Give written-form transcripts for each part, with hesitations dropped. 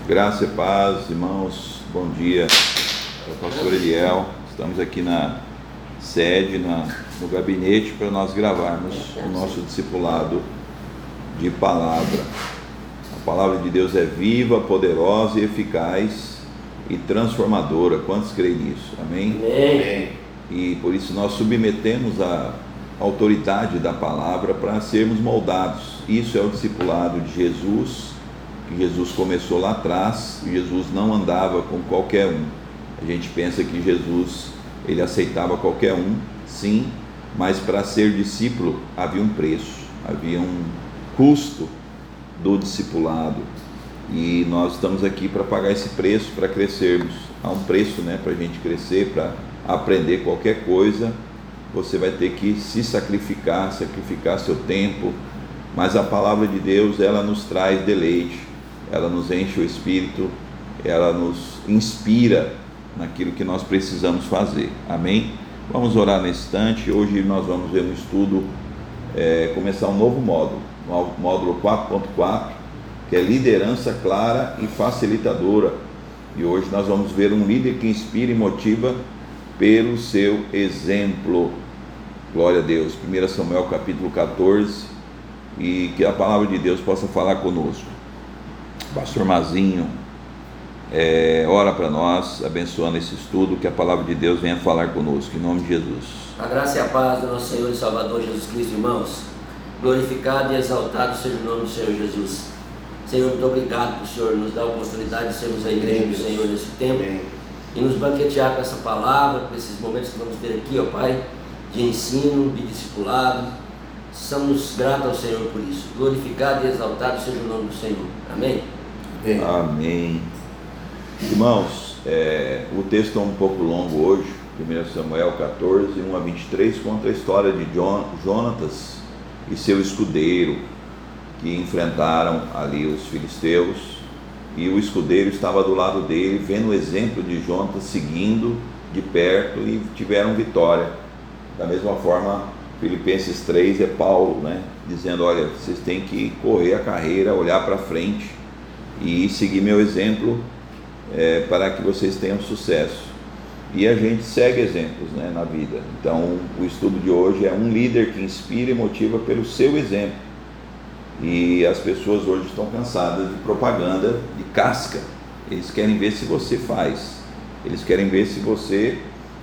Graça e paz, irmãos, bom dia. É o pastor Eliel. Estamos aqui na sede, no gabinete, para nós gravarmos o nosso discipulado de palavra. A palavra de Deus é viva, poderosa e eficaz e transformadora. Quantos creem nisso? Amém? Amém. E por isso nós submetemos a autoridade da palavra para sermos moldados. Isso é o discipulado de Jesus, que Jesus começou lá atrás. Jesus não andava com qualquer um. A gente pensa que Jesus, ele aceitava qualquer um, sim, mas para ser discípulo havia um preço, havia um custo do discipulado, e nós estamos aqui para pagar esse preço, para crescermos. Há um preço, para a gente crescer, para aprender qualquer coisa. Você vai ter que se sacrificar seu tempo, mas a palavra de Deus, ela nos traz deleite, ela nos enche o espírito, ela nos inspira naquilo que nós precisamos fazer. Amém? Vamos orar nesse instante. Hoje nós vamos ver um estudo, começar um novo módulo 4.4, que é liderança clara e facilitadora. E hoje nós vamos ver um líder que inspira e motiva pelo seu exemplo. Glória a Deus. 1 Samuel capítulo 14, e que a palavra de Deus possa falar conosco. Pastor Mazinho, ora para nós, abençoando esse estudo, que a palavra de Deus venha falar conosco, em nome de Jesus. A graça e a paz do nosso Senhor e Salvador Jesus Cristo, irmãos. Glorificado e exaltado seja o nome do Senhor Jesus. Senhor, muito obrigado por o Senhor nos dar a oportunidade de sermos a igreja do Senhor nesse tempo e nos banquetear com essa palavra, com esses momentos que vamos ter aqui, ó Pai, de ensino, de discipulado. Somos gratos ao Senhor por isso. Glorificado e exaltado seja o nome do Senhor. Amém? Amém. Irmãos, o texto é um pouco longo hoje. 1 Samuel 14, 1 a 23, conta a história de Jonatas e seu escudeiro, que enfrentaram ali os filisteus, e o escudeiro estava do lado dele, vendo o exemplo de Jonatas, seguindo de perto, e tiveram vitória. Da mesma forma, Filipenses 3 é Paulo, dizendo: olha, vocês têm que correr a carreira, olhar para frente e seguir meu exemplo, para que vocês tenham sucesso. E a gente segue exemplos, na vida. Então o estudo de hoje é um líder que inspira e motiva pelo seu exemplo. E as pessoas hoje estão cansadas de propaganda de casca. Eles querem ver se você faz, eles querem ver se você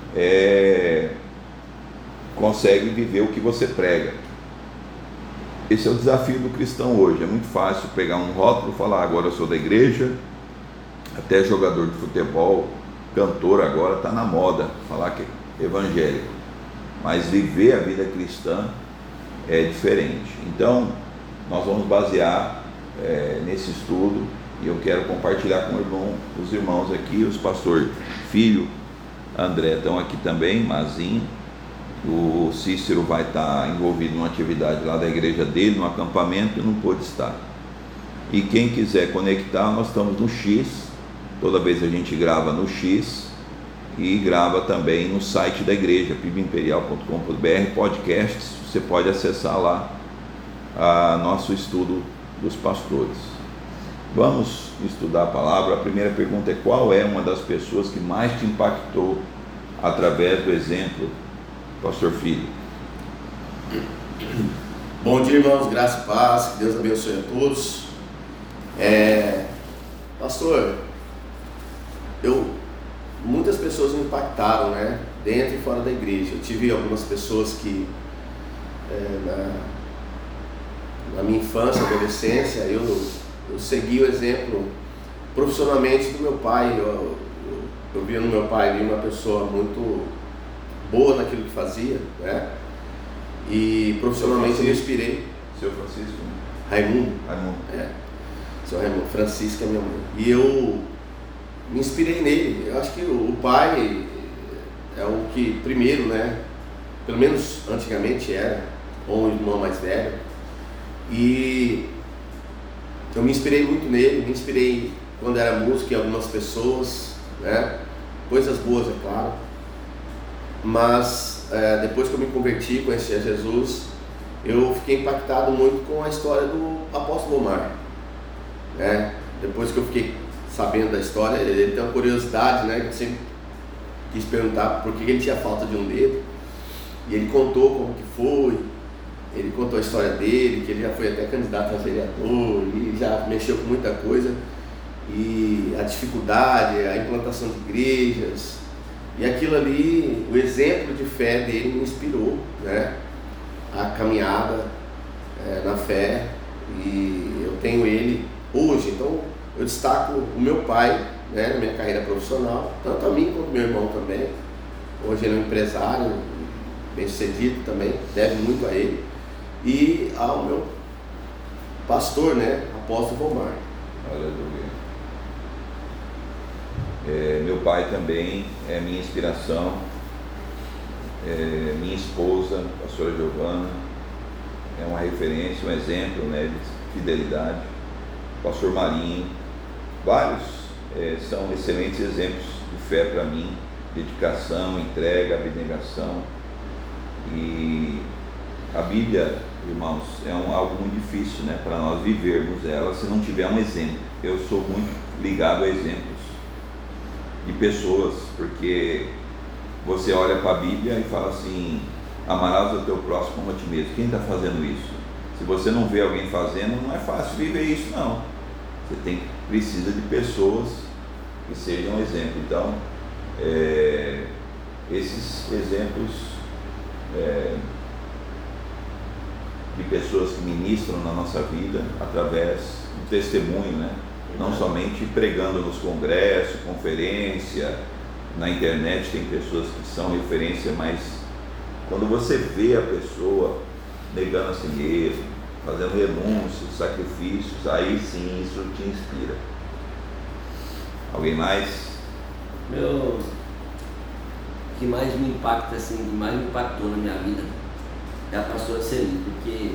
consegue viver o que você prega. Esse é o desafio do cristão hoje. É muito fácil pegar um rótulo e falar: agora eu sou da igreja. Até jogador de futebol, cantor, agora está na moda falar que é evangélico, mas viver a vida cristã é diferente. Então nós vamos basear nesse estudo, e eu quero compartilhar com os irmãos aqui. Os pastor Filho, André estão aqui também, Mazinho. O Cícero vai estar envolvido numa atividade lá da igreja dele, no acampamento, e não pôde estar. E quem quiser conectar, nós estamos no X. Toda vez a gente grava no X e grava também no site da igreja, pibimperial.com.br, podcasts. Você pode acessar lá nosso estudo dos pastores. Vamos estudar a palavra. A primeira pergunta é: qual é uma das pessoas que mais te impactou através do exemplo, pastor Filho? Bom dia, irmãos, graça e paz, que Deus abençoe a todos. Pastor, muitas pessoas me impactaram, dentro e fora da igreja. Eu tive algumas pessoas que na minha infância, adolescência, eu segui o exemplo profissionalmente do meu pai. Eu via no meu pai uma pessoa muito boa naquilo que fazia, e profissionalmente eu me inspirei. Seu Francisco? Raimundo. Seu Raimundo. Francisco é minha mãe. E eu me inspirei nele. Eu acho que o pai é o que primeiro, pelo menos antigamente era, ou um irmão mais velho, e eu me inspirei muito nele. Me inspirei quando era músico em algumas pessoas, coisas boas, é claro, mas depois que eu me converti, conheci a Jesus, eu fiquei impactado muito com a história do apóstolo Omar, Depois que eu fiquei sabendo da história, ele tem uma curiosidade, né? Que eu sempre quis perguntar por que ele tinha falta de um dedo. E ele contou como que foi, ele contou a história dele, que ele já foi até candidato a vereador, e já mexeu com muita coisa. E a dificuldade, a implantação de igrejas, e aquilo ali, o exemplo de fé dele me inspirou, né? A caminhada na fé, e eu tenho ele hoje. Então eu destaco o meu pai, né, na minha carreira profissional, tanto a mim quanto meu irmão também. Hoje ele é um empresário bem sucedido também, deve muito a ele, e ao meu pastor, né, apóstolo Vomar. Aleluia. Meu pai também é minha inspiração, minha esposa, a pastora Giovana, é uma referência, um exemplo, né, de fidelidade. Pastor Marinho, vários são excelentes exemplos de fé para mim, dedicação, entrega, abnegação. E a Bíblia, irmãos, é algo muito difícil, né, para nós vivermos ela se não tiver um exemplo. Eu sou muito ligado a exemplos de pessoas, porque você olha para a Bíblia e fala assim: amarás o teu próximo como a ti mesmo. Quem está fazendo isso? Se você não vê alguém fazendo, não é fácil viver isso, não. Você precisa de pessoas que sejam exemplo. Então, esses exemplos de pessoas que ministram na nossa vida através do testemunho, né? Não somente pregando nos congressos, conferência, na internet tem pessoas que são referência, mas quando você vê a pessoa negando a si mesmo, fazendo renúncias, sacrifícios, aí sim isso te inspira. Alguém mais? O que mais me impacta, assim, que mais me impactou na minha vida é a pastora Celi, porque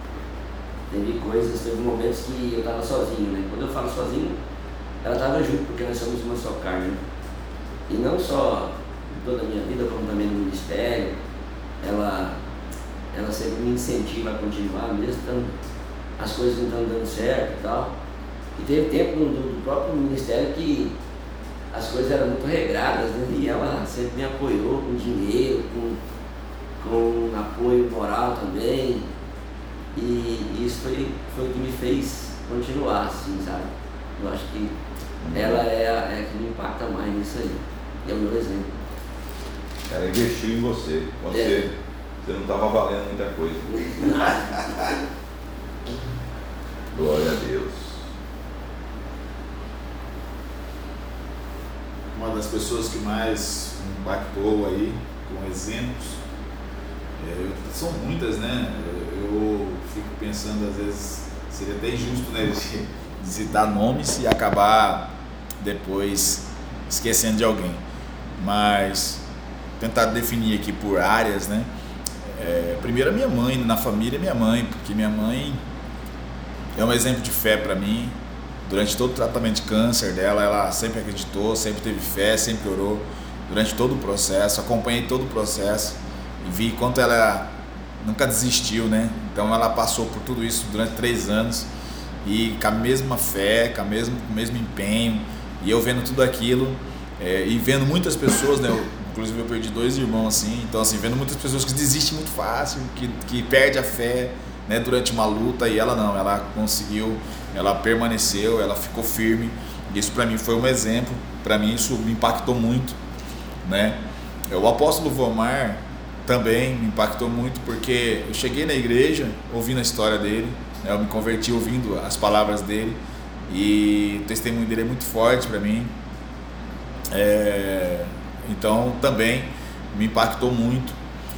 teve momentos que eu estava sozinho, né? Quando eu falo sozinho, ela estava junto, porque nós somos uma só carne, né? E não só em toda a minha vida, como também no ministério, ela sempre me incentiva a continuar, mesmo as coisas não estão dando certo e tal. E teve tempo do próprio ministério que as coisas eram muito regradas, né? E ela sempre me apoiou com dinheiro, com apoio moral também. E isso foi o que me fez continuar, assim, sabe? Eu acho que ela é a que me impacta mais nisso aí. É o meu exemplo. Ela investiu em você. Você não estava valendo muita coisa. Glória a Deus. Uma das pessoas que mais me impactou aí, com exemplos, são muitas, né? Eu fico pensando, às vezes, seria até injusto, né, de citar nomes e acabar depois esquecendo de alguém. Mas tentar definir aqui por áreas, né? Primeiro a minha mãe, na família minha mãe, porque minha mãe é um exemplo de fé para mim. Durante todo o tratamento de câncer dela, ela sempre acreditou, sempre teve fé, sempre orou. Durante todo o processo, acompanhei todo o processo e vi quanto ela nunca desistiu, né? Então ela passou por tudo isso durante 3 anos e com a mesma fé, com o mesmo empenho, e eu vendo tudo aquilo e vendo muitas pessoas, né? Inclusive eu perdi 2 irmãos assim, então assim, vendo muitas pessoas que desistem muito fácil, que perde a fé, né, durante uma luta, e ela não, ela conseguiu, ela permaneceu, ela ficou firme. Isso para mim foi um exemplo, para mim isso me impactou muito, né? O apóstolo Vomar também me impactou muito, porque eu cheguei na igreja ouvindo a história dele, né? Eu me converti ouvindo as palavras dele, e o testemunho dele é muito forte para mim. Então também me impactou muito.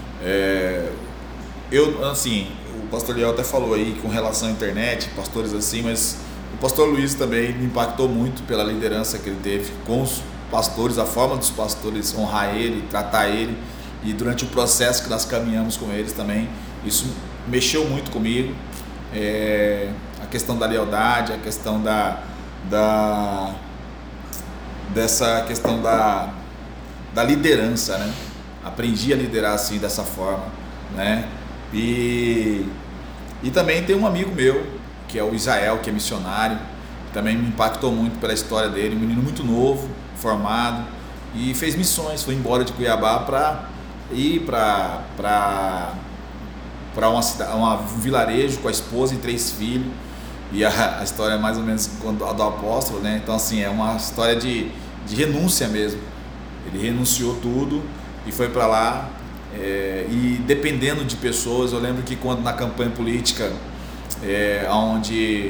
O pastor Liel até falou aí com relação à internet, pastores assim, mas o pastor Luiz também me impactou muito pela liderança que ele teve com os pastores, a forma dos pastores honrar ele, tratar ele, e durante o processo que nós caminhamos com eles também, isso mexeu muito comigo. A questão da lealdade, a questão dessa questão da liderança, né? Aprendi a liderar assim, dessa forma, né? E também tem um amigo meu, que é o Israel, que é missionário, também me impactou muito pela história dele, um menino muito novo, formado, e fez missões, foi embora de Cuiabá para ir para um vilarejo com a esposa e 3 filhos, e a história é mais ou menos a do apóstolo, né? Então assim, é uma história de renúncia mesmo. Ele renunciou tudo e foi para lá, e dependendo de pessoas. Eu lembro que quando na campanha política, onde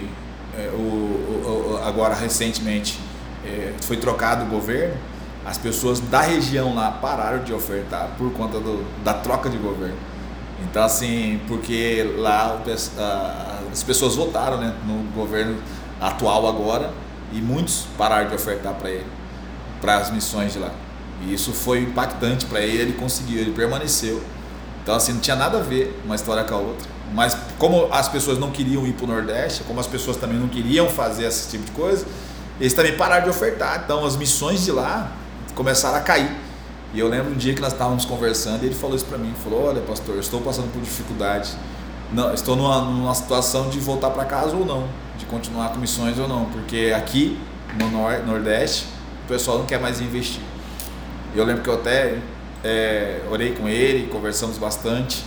agora recentemente foi trocado o governo, as pessoas da região lá pararam de ofertar por conta da troca de governo. Então assim, porque lá as pessoas votaram, né, no governo atual agora, e muitos pararam de ofertar para ele, para as missões de lá. E isso foi impactante para ele, ele conseguiu, ele permaneceu. Então assim, não tinha nada a ver uma história com a outra. Mas como as pessoas não queriam ir para o Nordeste, como as pessoas também não queriam fazer esse tipo de coisa, eles também pararam de ofertar. Então as missões de lá começaram a cair. E eu lembro um dia que nós estávamos conversando e ele falou isso para mim, falou: olha, pastor, eu estou passando por dificuldade, não, estou numa situação de voltar para casa ou não, de continuar com missões ou não, porque aqui no Nordeste o pessoal não quer mais investir. E eu lembro que eu até orei com ele, conversamos bastante,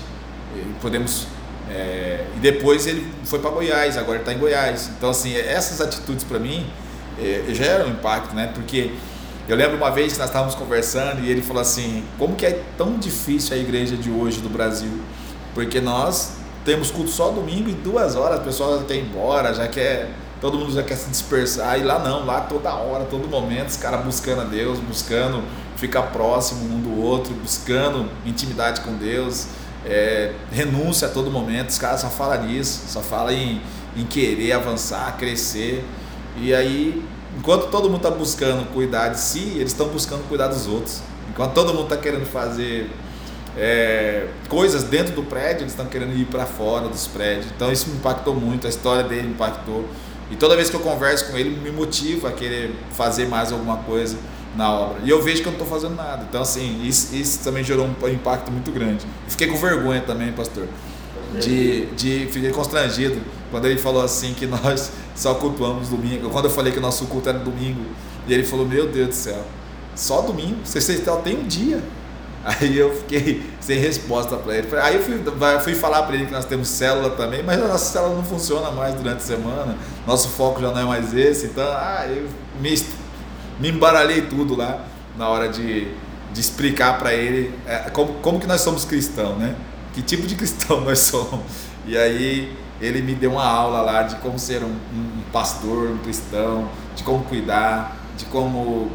e depois ele foi para Goiás, agora ele está em Goiás. Então assim, essas atitudes para mim geram um impacto, né? Porque eu lembro uma vez que nós estávamos conversando e ele falou assim: como que é tão difícil a igreja de hoje do Brasil? Porque nós temos culto só domingo e 2 horas, a pessoa já quer ir embora, todo mundo já quer se dispersar. E lá não, lá toda hora, todo momento, os caras buscando a Deus, buscando ficar próximo um do outro, buscando intimidade com Deus, renúncia a todo momento. Os caras só falam nisso, só falam em querer avançar, crescer. E aí, enquanto todo mundo está buscando cuidar de si, eles estão buscando cuidar dos outros. Enquanto todo mundo está querendo fazer coisas dentro do prédio, eles estão querendo ir para fora dos prédios. Então isso me impactou muito, a história dele me impactou. E toda vez que eu converso com ele, me motiva a querer fazer mais alguma coisa na obra. E eu vejo que eu não estou fazendo nada. Então assim, isso também gerou um impacto muito grande. Fiquei com vergonha também, pastor. Fiquei constrangido quando ele falou assim que nós só cultuamos domingo. Quando eu falei que o nosso culto era domingo, e ele falou: meu Deus do céu, só domingo? Vocês tem um dia. Aí eu fiquei sem resposta para ele. Aí eu fui falar para ele que nós temos célula também, mas a nossa célula não funciona mais durante a semana, nosso foco já não é mais esse. Então eu me embaralhei tudo lá na hora de explicar para ele como que nós somos cristãos, né? Que tipo de cristão nós somos. E aí ele me deu uma aula lá de como ser um pastor, um cristão, de como cuidar, de como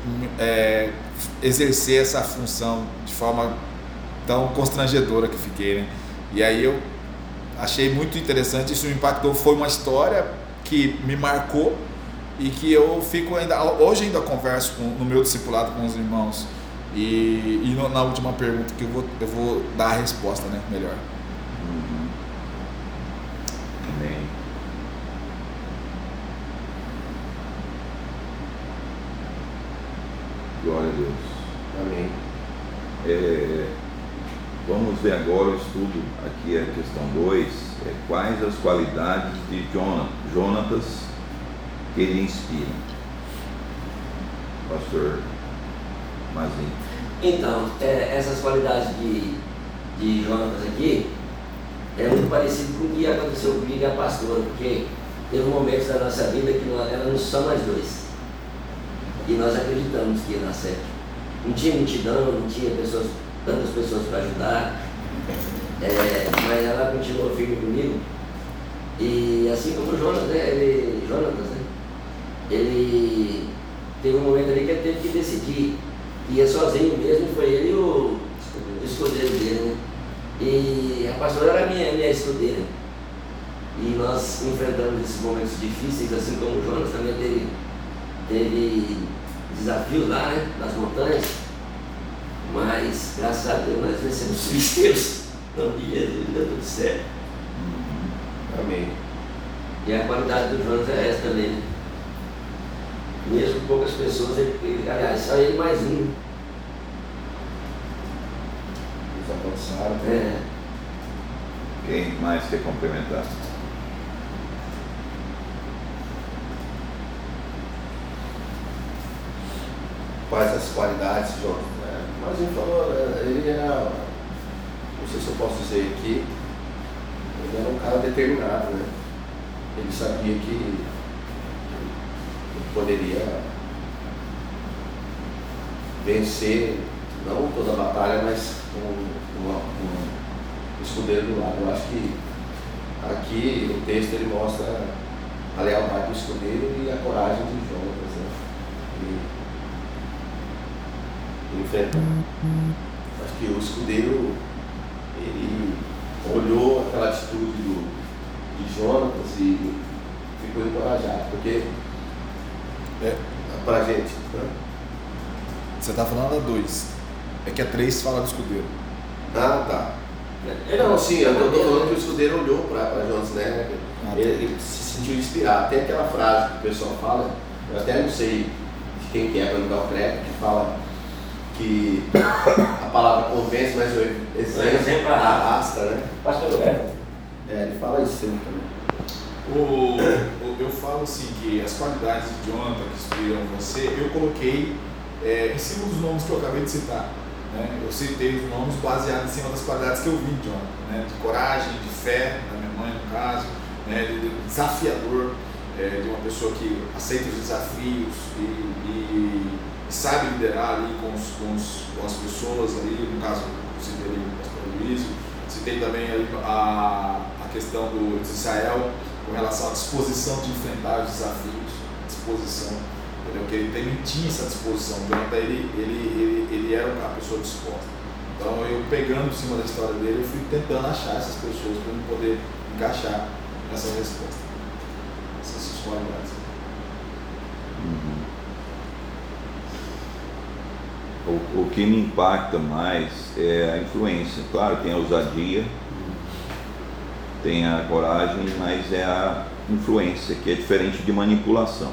exercer essa função de forma tão constrangedora que fiquei, né? E aí eu achei muito interessante, isso me impactou. Foi uma história que me marcou e que eu fico hoje ainda converso no meu discipulado com os irmãos. E na última pergunta que eu vou dar a resposta, né? Melhor. Amém. Glória a Deus. Amém. Vamos ver agora o estudo, aqui é a questão 2, quais as qualidades de Jonatas que ele inspira. Pastor Mazinho. Então, essas qualidades de Jonatas aqui é muito parecido com o que aconteceu comigo e a pastora, porque teve momentos da nossa vida que nós éramos só nós dois. E nós acreditamos que ia dar certo. Não tinha multidão, não tinha tantas pessoas para ajudar, mas ela continuou firme comigo. E assim como o Jonatas, ele teve um momento ali que ele teve que decidir. Ia sozinho mesmo, foi ele o escudeiro dele, né? E a pastora era minha escudeira. E nós enfrentamos esses momentos difíceis, assim como o Jonas também teve desafios lá, né, nas montanhas, mas graças a Deus nós vencemos os filisteus. Em nome de Jesus, deu tudo certo. Amém. E a qualidade do Jonas é essa também, né? Mesmo com poucas pessoas, aliás, só ele mais um. Eles avançaram. Quem mais quer complementar? quais as qualidades, João, né? Mas ele falou, ele era, não sei se eu posso dizer aqui, ele era um cara determinado, né? Ele sabia que ele poderia vencer, não toda a batalha, mas um escudeiro do lado. Eu acho que aqui no texto ele mostra a lealdade do escudeiro e a coragem de Jonatas, né? E enfrentar. Acho que o escudeiro, ele olhou aquela atitude de Jonatas e ficou encorajado, porque pra gente, né? Você está falando da 2, é que a 3 fala do escudeiro. Ah, tá. Não, sim, eu estou falando que o escudeiro olhou para Jonas, né? Ele se sentiu inspirado. Tem aquela frase que o pessoal fala, eu até não sei de quem que é para não dar o crédito, que fala que a palavra convence, mas o exemplo arrasta, né? Pastor Roberto. Ele fala isso sempre também. Eu falo assim que as qualidades de Jonathan que inspiram você, eu coloquei em cima dos nomes que eu acabei de citar. Né? Eu citei os nomes baseados em cima das qualidades que eu vi de Jonathan, né? De coragem, de fé, da minha mãe no caso, né? De desafiador, de uma pessoa que aceita os desafios e sabe liderar ali com as pessoas ali, no caso eu citei ali o pastor Luiz, citei também ali a questão de Israel com relação à disposição de enfrentar os desafios, disposição, entendeu? Que ele também tinha essa disposição, então ele era uma pessoa disposta. Então eu pegando em cima da história dele, eu fui tentando achar essas pessoas para eu poder encaixar nessa resposta, essas qualidades. O que me impacta mais é a influência. Claro, tem a ousadia, tem a coragem, mas é a influência, que é diferente de manipulação.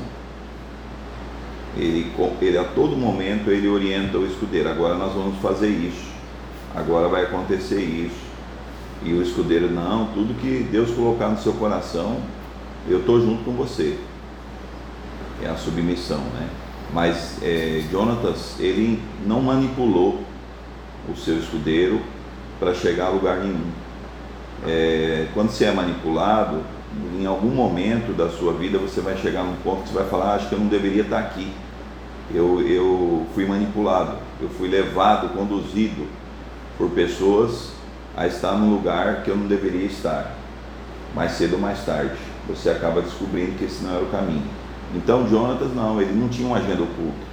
Ele a todo momento ele orienta o escudeiro: agora nós vamos fazer isso, agora vai acontecer isso. E o escudeiro: não, tudo que Deus colocar no seu coração, eu estou junto com você. É a submissão, né? Mas Jonatas, ele não manipulou o seu escudeiro para chegar a lugar nenhum. Quando você é manipulado, em algum momento da sua vida você vai chegar num ponto que você vai falar: acho que eu não deveria estar aqui, eu fui manipulado, eu fui levado, conduzido por pessoas a estar num lugar que eu não deveria estar. Mais cedo ou mais tarde você acaba descobrindo que esse não era o caminho. Então Jonatas não, ele não tinha uma agenda oculta,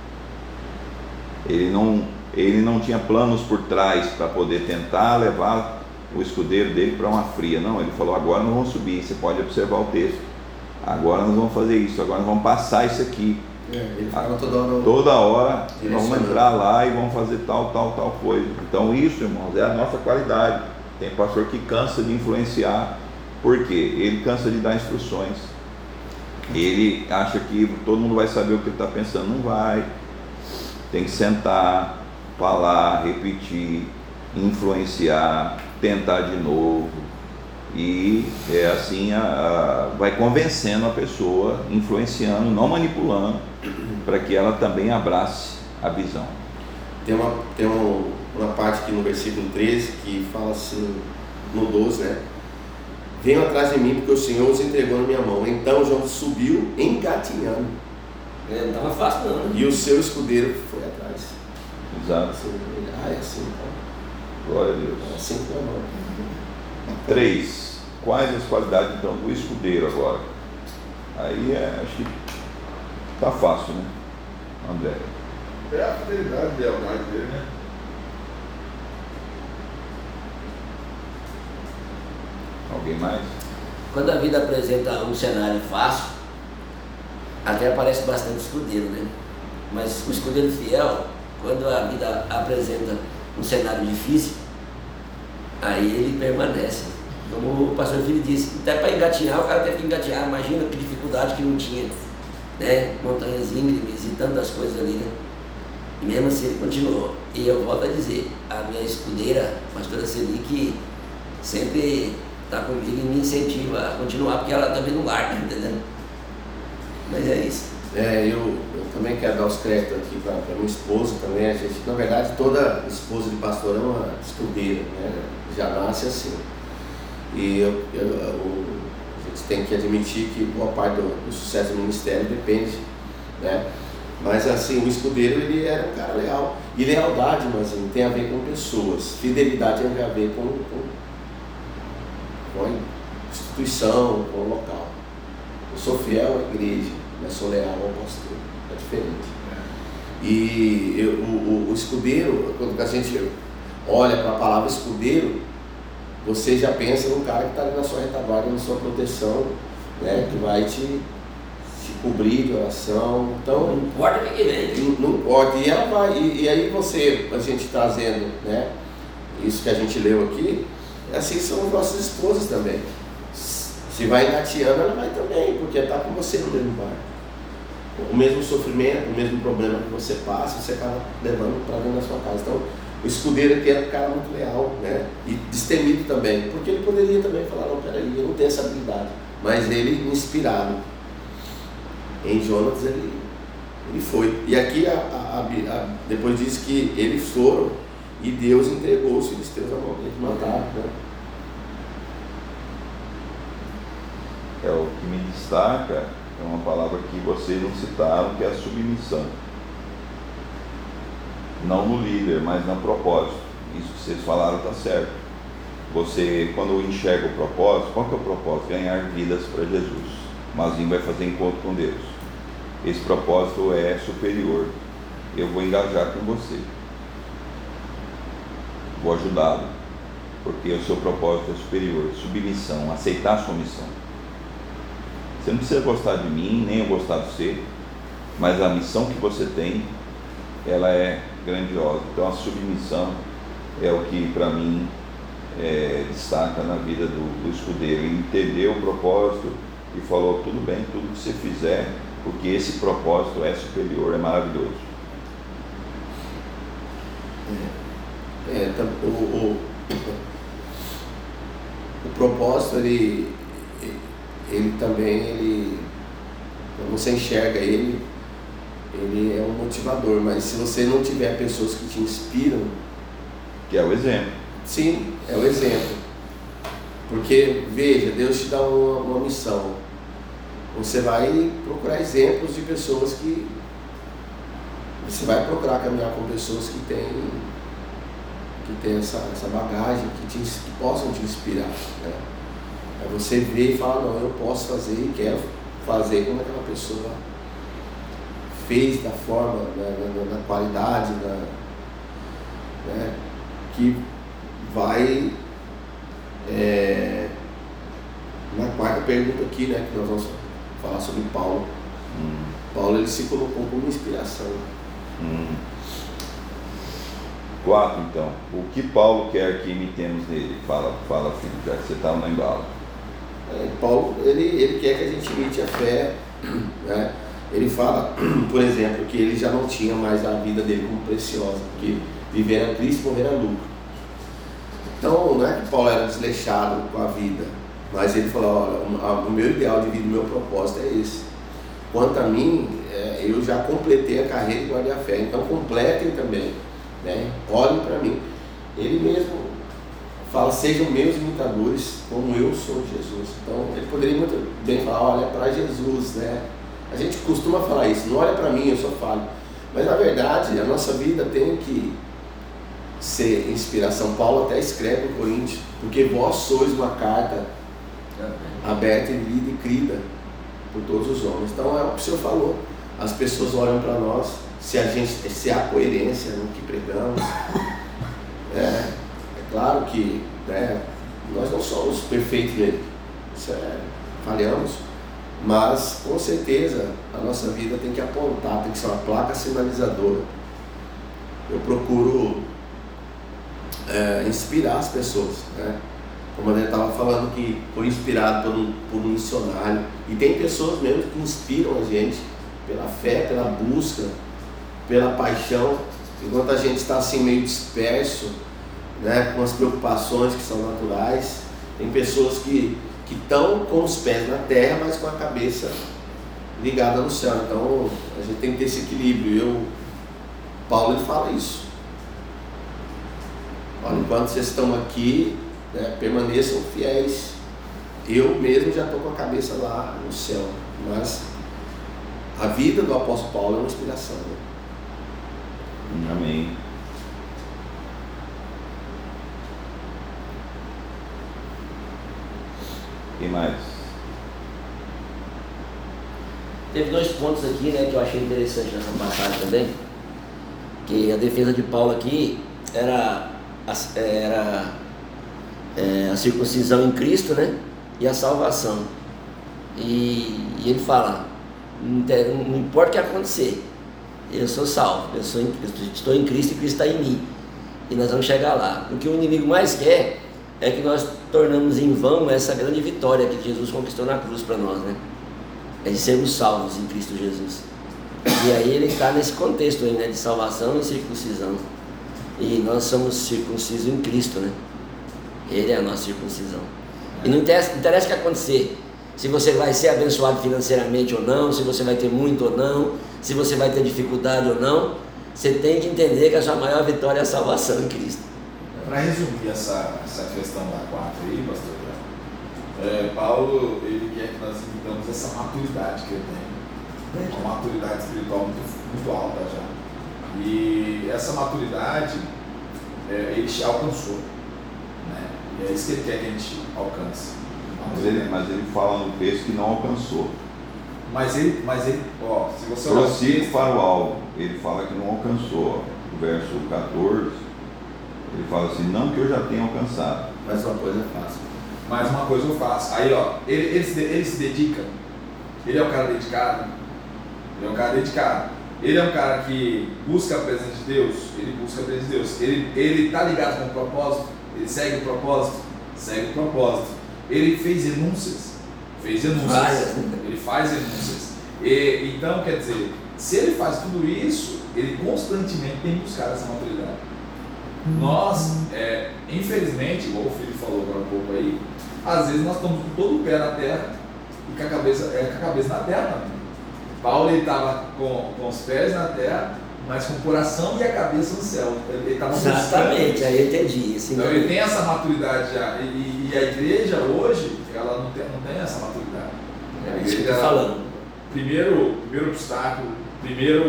ele não tinha planos por trás para poder tentar levar o escudeiro dele para uma fria. Não, ele falou: agora nós vamos subir, você pode observar o texto, agora nós vamos fazer isso, agora nós vamos passar isso aqui. Ele fala toda hora vamos entrar lá e vamos fazer tal coisa. Então isso, irmãos, é a nossa qualidade. Tem pastor que cansa de influenciar, porque ele cansa de dar instruções, ele acha que todo mundo vai saber o que ele está pensando. Não vai. Tem que sentar, falar, repetir, influenciar, tentar de novo, e assim vai convencendo a pessoa, influenciando, não manipulando, para que ela também abrace a visão. Tem uma parte aqui no versículo 13 que fala assim, no 12, né? Venham atrás de mim, porque o Senhor os entregou na minha mão. Então João subiu engatinhando. Não estava fácil não, né? E o seu escudeiro foi atrás. Exato. É assim, então. Glória a Deus. É assim que é, mano. 3. Quais as qualidades então do escudeiro agora? Aí acho que tá fácil, né, André? É a fidelidade e lealdade dele, né? Alguém mais? Quando a vida apresenta um cenário fácil, até aparece bastante escudeiro, né? Mas o escudeiro fiel, quando a vida apresenta um cenário difícil, aí ele permanece. Como o pastor Filho disse, até para engatinhar, o cara teve que engatinhar. Imagina que dificuldade que não tinha, né? Montanhas íngremes e tantas coisas ali, né? E mesmo assim ele continuou. E eu volto a dizer, a minha escudeira, a pastora Celi, que sempre está comigo e me incentiva a continuar, porque ela também não larga, entendeu? Mas é isso. Eu também quero dar os créditos aqui para minha esposa também. A gente, na verdade, toda esposa de pastor é uma escudeira, né? Já nasce assim. E a gente tem que admitir que boa parte do sucesso do ministério depende, né? Mas assim, o escudeiro, ele era um cara leal. E lealdade, mas assim, tem a ver com pessoas. Fidelidade tem a ver com a instituição, com o local. Eu sou fiel à igreja, mas sou leal ao pastor. É diferente. E o escudeiro, quando a gente olha para a palavra escudeiro, você já pensa num cara que está ali na sua retaguarda, na sua proteção, né? Que vai te cobrir de oração. Então, Não importa o que vem. não importa. E ela vai. E aí a gente trazendo, né? Isso que a gente leu aqui, assim são as nossas esposas também. Se vai engateando, ela vai também, porque está com você no mesmo barco. O mesmo sofrimento, o mesmo problema que você passa, você acaba levando para dentro da sua casa. Então, o escudeiro aqui era um cara muito leal, né? E destemido também, porque ele poderia também falar, não, peraí, eu não tenho essa habilidade. Mas ele, inspirado em Jonas, ele foi. E aqui depois diz que eles foram e Deus entregou os filisteus à mão deles, mataram, né? O que me destaca é uma palavra que vocês não citaram, que é a submissão. Não no líder, mas no propósito. Isso que vocês falaram está certo. Você, quando enxerga o propósito, qual que é o propósito? Ganhar vidas para Jesus. O Mazinho vai fazer encontro com Deus. Esse propósito é superior. Eu vou engajar com você. Vou ajudá-lo. Porque o seu propósito é superior. Submissão, aceitar a sua missão. Você não precisa gostar de mim, nem eu gostar de você, mas a missão que você tem, ela é grandiosa. Então a submissão é o que para mim destaca na vida do escudeiro. Ele entendeu o propósito e falou, tudo bem, tudo que você fizer, porque esse propósito é superior, é maravilhoso. O propósito, ele também, quando você enxerga ele é um motivador, mas se você não tiver pessoas que te inspiram, Que é o exemplo. sim, é o exemplo, porque veja, Deus te dá uma missão, você vai procurar exemplos de pessoas que você vai procurar caminhar com pessoas que têm essa bagagem, que possam te inspirar, né? Aí você vê e fala, não, eu posso fazer e quero fazer como aquela pessoa fez, da forma, na qualidade, né, que vai na quarta pergunta aqui, né, que nós vamos falar sobre Paulo. Paulo, ele se colocou como inspiração. 4, então. O que Paulo quer que imitemos nele? Fala, filho, já que você está no embalo. Paulo, ele quer que a gente imite a fé, né? Ele fala, por exemplo, que ele já não tinha mais a vida dele como preciosa, porque viver era Cristo, morrer era lucro. Então, não é que Paulo era desleixado com a vida, mas ele falou, olha, o meu ideal de vida, o meu propósito é esse. Quanto a mim, eu já completei a carreira e guardei a fé, então completem também, né? Olhem para mim. Ele mesmo fala, sejam meus imitadores, como eu sou Jesus. Então, ele poderia muito bem falar, olha para Jesus, né? A gente costuma falar isso, não olha para mim, eu só falo. Mas, na verdade, a nossa vida tem que ser inspiração. Paulo até escreve em Coríntios, porque vós sois uma carta aberta e lida e crida por todos os homens. Então, é o que o Senhor falou. As pessoas olham para nós, se há coerência no que pregamos. É claro que, né, nós não somos perfeitos mesmo, falhamos, mas com certeza a nossa vida tem que apontar, tem que ser uma placa sinalizadora. Eu procuro inspirar as pessoas, né? Como a gente estava falando, que foi inspirado por um missionário, e tem pessoas mesmo que inspiram a gente pela fé, pela busca, pela paixão. Enquanto a gente está assim meio disperso, né, com as preocupações que são naturais, tem pessoas que estão com os pés na terra, mas com a cabeça ligada no céu. Então a gente tem que ter esse equilíbrio. Paulo ele fala isso. Olha, enquanto vocês estão aqui, né, permaneçam fiéis. Eu mesmo já estou com a cabeça lá no céu. Mas a vida do apóstolo Paulo é uma inspiração. Né? Amém. Quem mais? Teve 2 pontos aqui, né, que eu achei interessante nessa passagem também, que a defesa de Paulo aqui era a circuncisão em Cristo, né, e a salvação. E ele fala, não importa o que acontecer, eu sou salvo, eu estou em Cristo e Cristo está em mim, e nós vamos chegar lá. O que o inimigo mais quer é que nós tornamos em vão essa grande vitória que Jesus conquistou na cruz para nós, né? É de sermos salvos em Cristo Jesus. E aí ele está nesse contexto aí, né, de salvação e circuncisão. E nós somos circuncisos em Cristo, né? Ele é a nossa circuncisão. E não interessa o que acontecer, se você vai ser abençoado financeiramente ou não, se você vai ter muito ou não, se você vai ter dificuldade ou não, você tem que entender que a sua maior vitória é a salvação em Cristo. Para resumir essa questão da 4 aí, pastor, Paulo, ele quer que nós imitamos essa maturidade que ele tem, uma maturidade espiritual muito alta já. E essa maturidade ele alcançou, né? E é isso que ele quer que a gente alcance. Mas ele fala no texto que não alcançou. Mas ele, ó, se você prossigo para o alvo, ele fala que não alcançou. O verso 14, ele fala assim, não que eu já tenha alcançado. Mas uma coisa é fácil. Mas uma coisa eu faço. Aí, ó, ele se dedica. Ele é um cara dedicado. Ele é um cara dedicado. Ele é um cara que busca a presença de Deus. Ele busca a presença de Deus. Ele tá ligado com o propósito. Ele segue o propósito. Segue o propósito. Ele fez renúncias. Ele faz renúncias. Então, quer dizer, se ele faz tudo isso, ele constantemente tem que buscar essa maturidade. Nós, infelizmente, igual o filho falou agora há pouco aí, às vezes nós estamos com todo o pé na terra e com a cabeça na terra também. Paulo estava com os pés na terra, mas com o coração e a cabeça no céu. Ele estava exatamente, aí eu entendi. Assim, então ele tem essa maturidade já. E a igreja hoje, ela não tem essa maturidade. É isso que eu estou falando. Primeiro obstáculo, a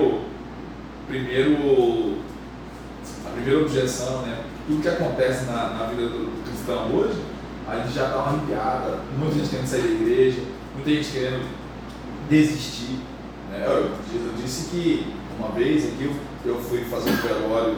primeira objeção, né? Tudo que acontece na vida do cristão hoje, a gente já dá uma arrepiada, muita gente querendo sair da igreja, muita gente querendo desistir. Né? Eu disse que uma vez aqui eu fui fazer um velório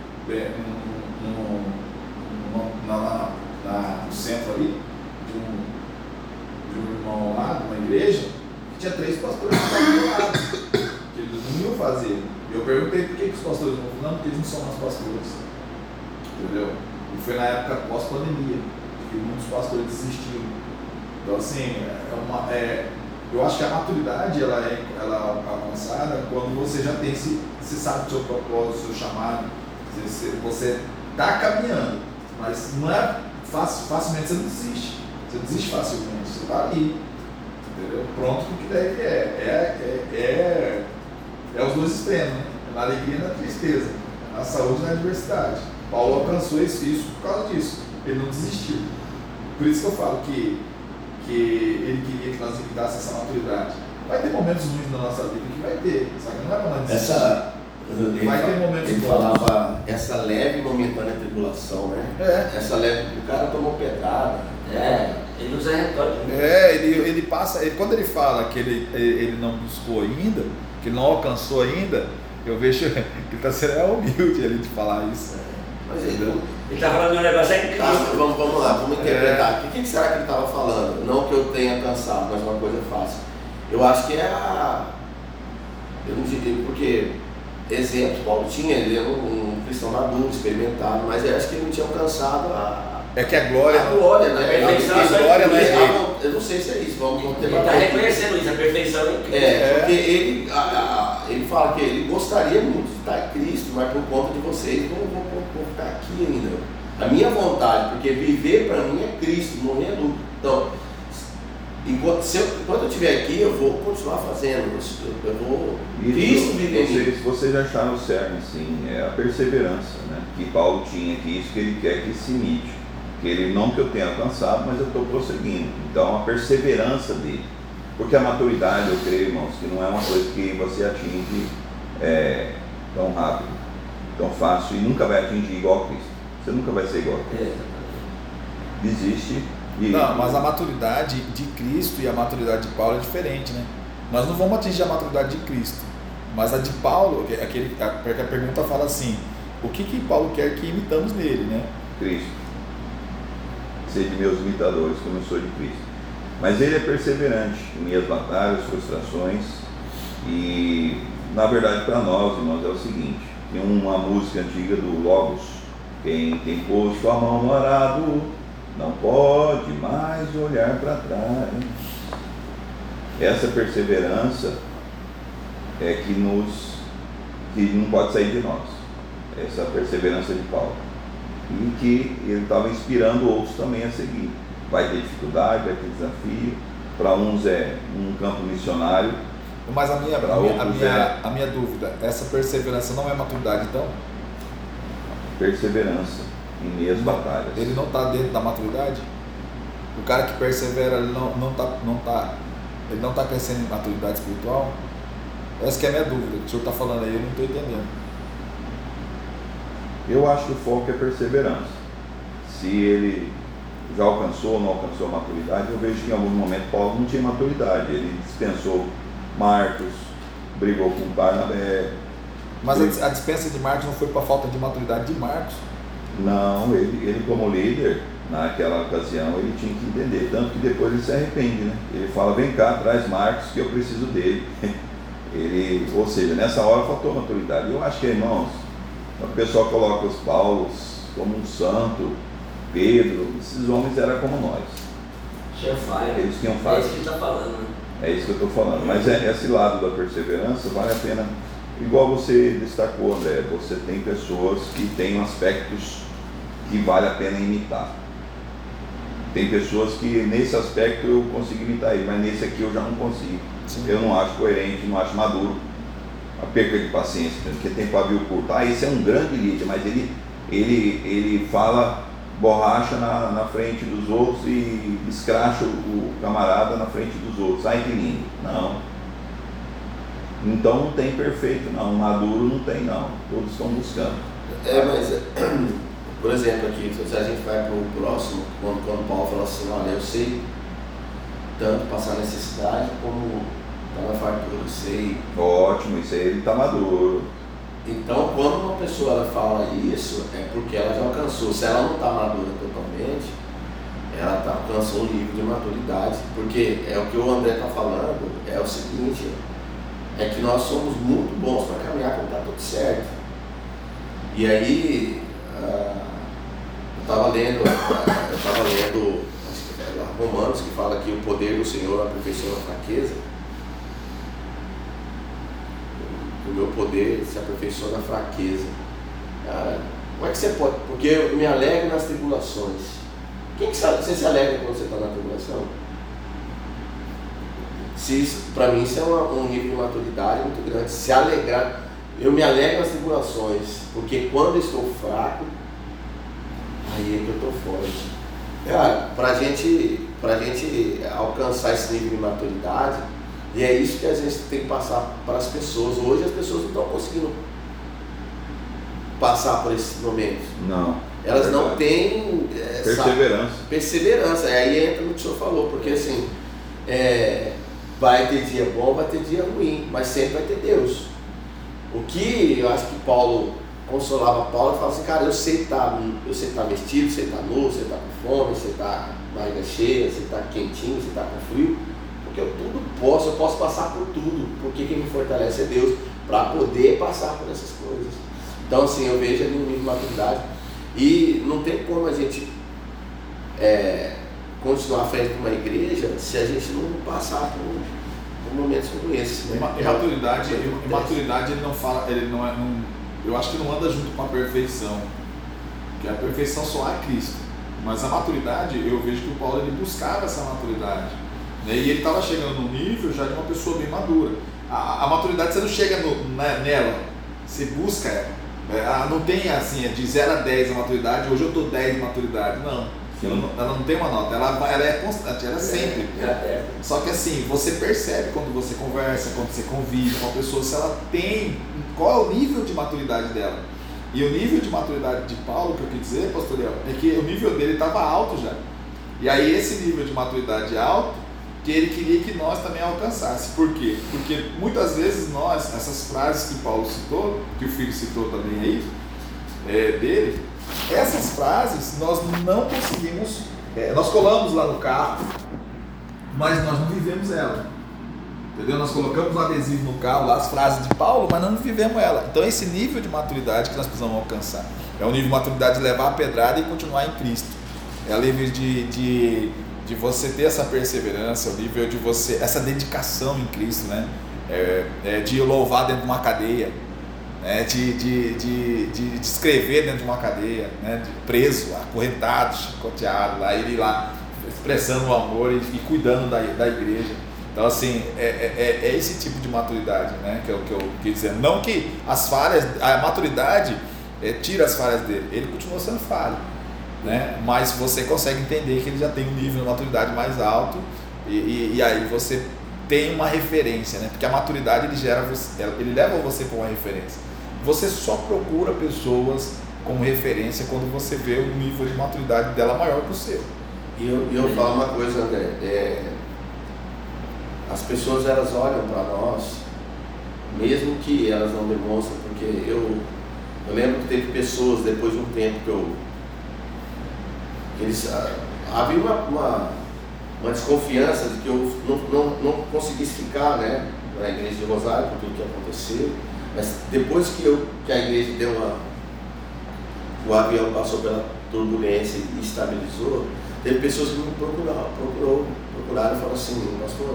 no centro ali, de um irmão lá, de uma igreja, que tinha 3 pastores que estavam do lado, que eles não iam fazer. Eu perguntei por que os pastores não vão, não, porque eles não são mais pastores. Entendeu? E foi na época pós-pandemia, que muitos pastores desistiram. Então, assim, eu acho que a maturidade ela é alcançada quando você já tem você sabe o seu propósito, o seu chamado, você está caminhando, mas não é facilmente você não desiste. Você desiste facilmente, você está ali, entendeu? Pronto para o que daí é os dois extremos, né? Na alegria e na tristeza, na saúde e na adversidade. Paulo alcançou isso por causa disso, ele não desistiu. Por isso que eu falo que ele queria que nós imitássemos essa maturidade. Vai ter momentos ruins na nossa vida que vai ter, só que não é para nós desistir. Vai ter momentos ele bons. falava essa leve e momentânea tribulação, né? Essa leve, o cara tomou pedrada. Ele usa retórica. Ele passa, quando ele fala que ele não buscou ainda, que não alcançou ainda, eu vejo que ele está sendo humilde ali de falar isso. Mas ele está falando de um negócio incrível. Vamos lá, vamos interpretar. O que será que ele estava falando? Não que eu tenha cansado, mas uma coisa fácil. Eu acho que eu não diria, porque exemplo, Paulo tinha, ele era um cristão maduro, experimentado, mas eu acho que ele não tinha alcançado É que a glória, né? a glória não é eu não sei se é isso, vamos Ele está reconhecendo isso, a perfeição é incrível. Porque ele fala que ele gostaria muito de estar em Cristo, mas por conta de vocês não vou estar aqui ainda. A minha vontade, porque viver para mim é Cristo, morrer é lucro. Então, Enquanto eu estiver aqui, eu vou continuar fazendo. Eu vou. Cristo vive em mim. Você já está no cerne, assim, é a perseverança, né? Que Paulo tinha, que isso que ele quer que se imite. Que ele não que eu tenha alcançado, mas eu estou prosseguindo. Então, a perseverança dele. Porque a maturidade, eu creio, irmãos, que não é uma coisa que você atinge tão rápido, tão fácil, e nunca vai atingir igual a Cristo. Você nunca vai ser igual a Cristo. Existe. Não, mas a maturidade de Cristo e a maturidade de Paulo é diferente, né? Nós não vamos atingir a maturidade de Cristo, mas a de Paulo, porque a pergunta fala assim, o que Paulo quer que imitamos nele, né? Cristo. Sede meus imitadores, como eu sou de Cristo. Mas ele é perseverante em minhas batalhas, frustrações, e na verdade para nós, irmãos, é o seguinte, tem uma música antiga do Logos, quem tem posto a mão no arado não pode mais olhar para trás. Essa perseverança é que não pode sair de nós. Essa perseverança de Paulo. E que ele estava inspirando outros também a seguir. Vai ter dificuldade, vai ter desafio. Para uns é um campo missionário. Mas a minha dúvida, essa perseverança não é maturidade, então? Perseverança em meias batalhas. Ele não está dentro da maturidade? O cara que persevera, ele não está crescendo em maturidade espiritual? Essa que é a minha dúvida. O que o senhor está falando aí, eu não estou entendendo. Eu acho que o foco é perseverança. Se ele já alcançou ou não alcançou a maturidade, eu vejo que em algum momento Paulo não tinha maturidade. Ele dispensou Marcos, brigou com Barnabé. Mas a dispensa de Marcos não foi para falta de maturidade de Marcos? Não, ele como líder, naquela ocasião, ele tinha que entender, tanto que depois ele se arrepende, né? Ele fala, vem cá, traz Marcos que eu preciso dele. Ou seja, nessa hora faltou maturidade. Eu acho que, irmãos, o pessoal coloca os Paulos como um santo, Pedro, esses homens eram como nós. Eles tinham fire. É isso que ele está falando, né? É isso que eu estou falando. Mas esse lado da perseverança vale a pena. Igual você destacou, André, você tem pessoas que têm aspectos que vale a pena imitar. Tem pessoas que nesse aspecto eu consigo imitar ele, mas nesse aqui eu já não consigo. Sim. Eu não acho coerente, não acho maduro. A perca de paciência, porque tem pavio curto. Esse é um grande líder, mas ele fala borracha na frente dos outros e escracha o camarada na frente dos outros. Ai que lindo. Não. Então não tem perfeito não, maduro não tem não, todos estão buscando. Mas, por exemplo aqui, se a gente vai para o próximo, quando Paulo fala assim, olha, eu sei tanto passar necessidade como estar na fartura, eu sei. Ótimo, isso aí ele está maduro. Então quando uma pessoa ela fala isso, é porque ela já alcançou, se ela não está madura totalmente, ela alcançou um nível de maturidade, porque é o que o André está falando, é o seguinte, é que nós somos muito bons para caminhar quando está tudo certo. E aí, eu estava lendo acho que é Romanos, que fala que o poder do Senhor aperfeiçoa a fraqueza. O meu poder se aperfeiçoa na fraqueza. Cara, como é que você pode? Porque eu me alegro nas tribulações. Quem que sabe, você se alegra quando você está na tribulação? Para mim isso é um nível de maturidade muito grande, se alegrar. Eu me alegro nas tribulações, porque quando eu estou fraco, aí é que eu estou forte. Cara, pra gente alcançar esse nível de maturidade, e é isso que a gente tem que passar para as pessoas. Hoje as pessoas não estão conseguindo passar por esses momentos. Não. Elas não têm perseverança. Aí entra no que o senhor falou, porque assim, vai ter dia bom, vai ter dia ruim, mas sempre vai ter Deus. O que eu acho que Paulo consolava Paulo, falava assim, cara, eu sei estar vestido, sei estar nu, sei estar com fome, sei estar barriga cheia, sei estar quentinho, sei estar com frio, porque eu posso passar por tudo, porque quem me fortalece é Deus, para poder passar por essas coisas. Então assim, eu vejo ali um nível de maturidade, e não tem como a gente continuar à frente de uma igreja se a gente não passar por momentos como esse. Né? Maturidade ele não fala, eu acho que não anda junto com a perfeição, porque a perfeição só há Cristo, mas a maturidade, eu vejo que o Paulo ele buscava essa maturidade, né? E ele estava chegando no nível já de uma pessoa bem madura. A maturidade você não chega nela, você busca ela. Não tem assim, de 0 a 10 a maturidade, hoje eu estou 10 de maturidade, não. Ela não tem uma nota, ela é constante, ela é sempre. Só que assim, você percebe quando você conversa, quando você convive com a pessoa, se ela tem, qual é o nível de maturidade dela. E o nível de maturidade de Paulo, que eu quis dizer, pastor Léo, é que o nível dele estava alto já. E aí esse nível de maturidade alto, que ele queria que nós também alcançássemos. Por quê? Porque muitas vezes nós, essas frases que Paulo citou, que o filho citou também aí, dele, essas frases nós não conseguimos, nós colamos lá no carro, mas nós não vivemos ela. Entendeu? Nós colocamos um adesivo no carro, lá as frases de Paulo, mas não vivemos ela. Então esse nível de maturidade que nós precisamos alcançar. É o nível de maturidade de levar a pedrada e continuar em Cristo. É o nível de você ter essa perseverança, o nível de você, essa dedicação em Cristo, né? De louvar dentro de uma cadeia, né? de escrever dentro de uma cadeia, né? Preso, acorrentado, chicoteado, lá ele lá expressando o amor e cuidando da igreja. Então assim, é esse tipo de maturidade, né? que eu quis dizer. Não que as falhas, a maturidade tira as falhas dele, ele continua sendo falho, né? Mas você consegue entender que ele já tem um nível de maturidade mais alto e aí você tem uma referência, né? Porque a maturidade ele leva você para uma referência. Você só procura pessoas como referência quando você vê o nível de maturidade dela maior que o seu. E eu falo uma coisa, André, as pessoas elas olham para nós, mesmo que elas não demonstram, porque eu lembro que teve pessoas depois de um tempo que eles havia uma desconfiança de que eu não conseguisse ficar, né, na igreja de Rosário por tudo que aconteceu, mas depois que a igreja o avião passou pela turbulência e estabilizou, teve pessoas que me procuraram e falaram assim: pastor,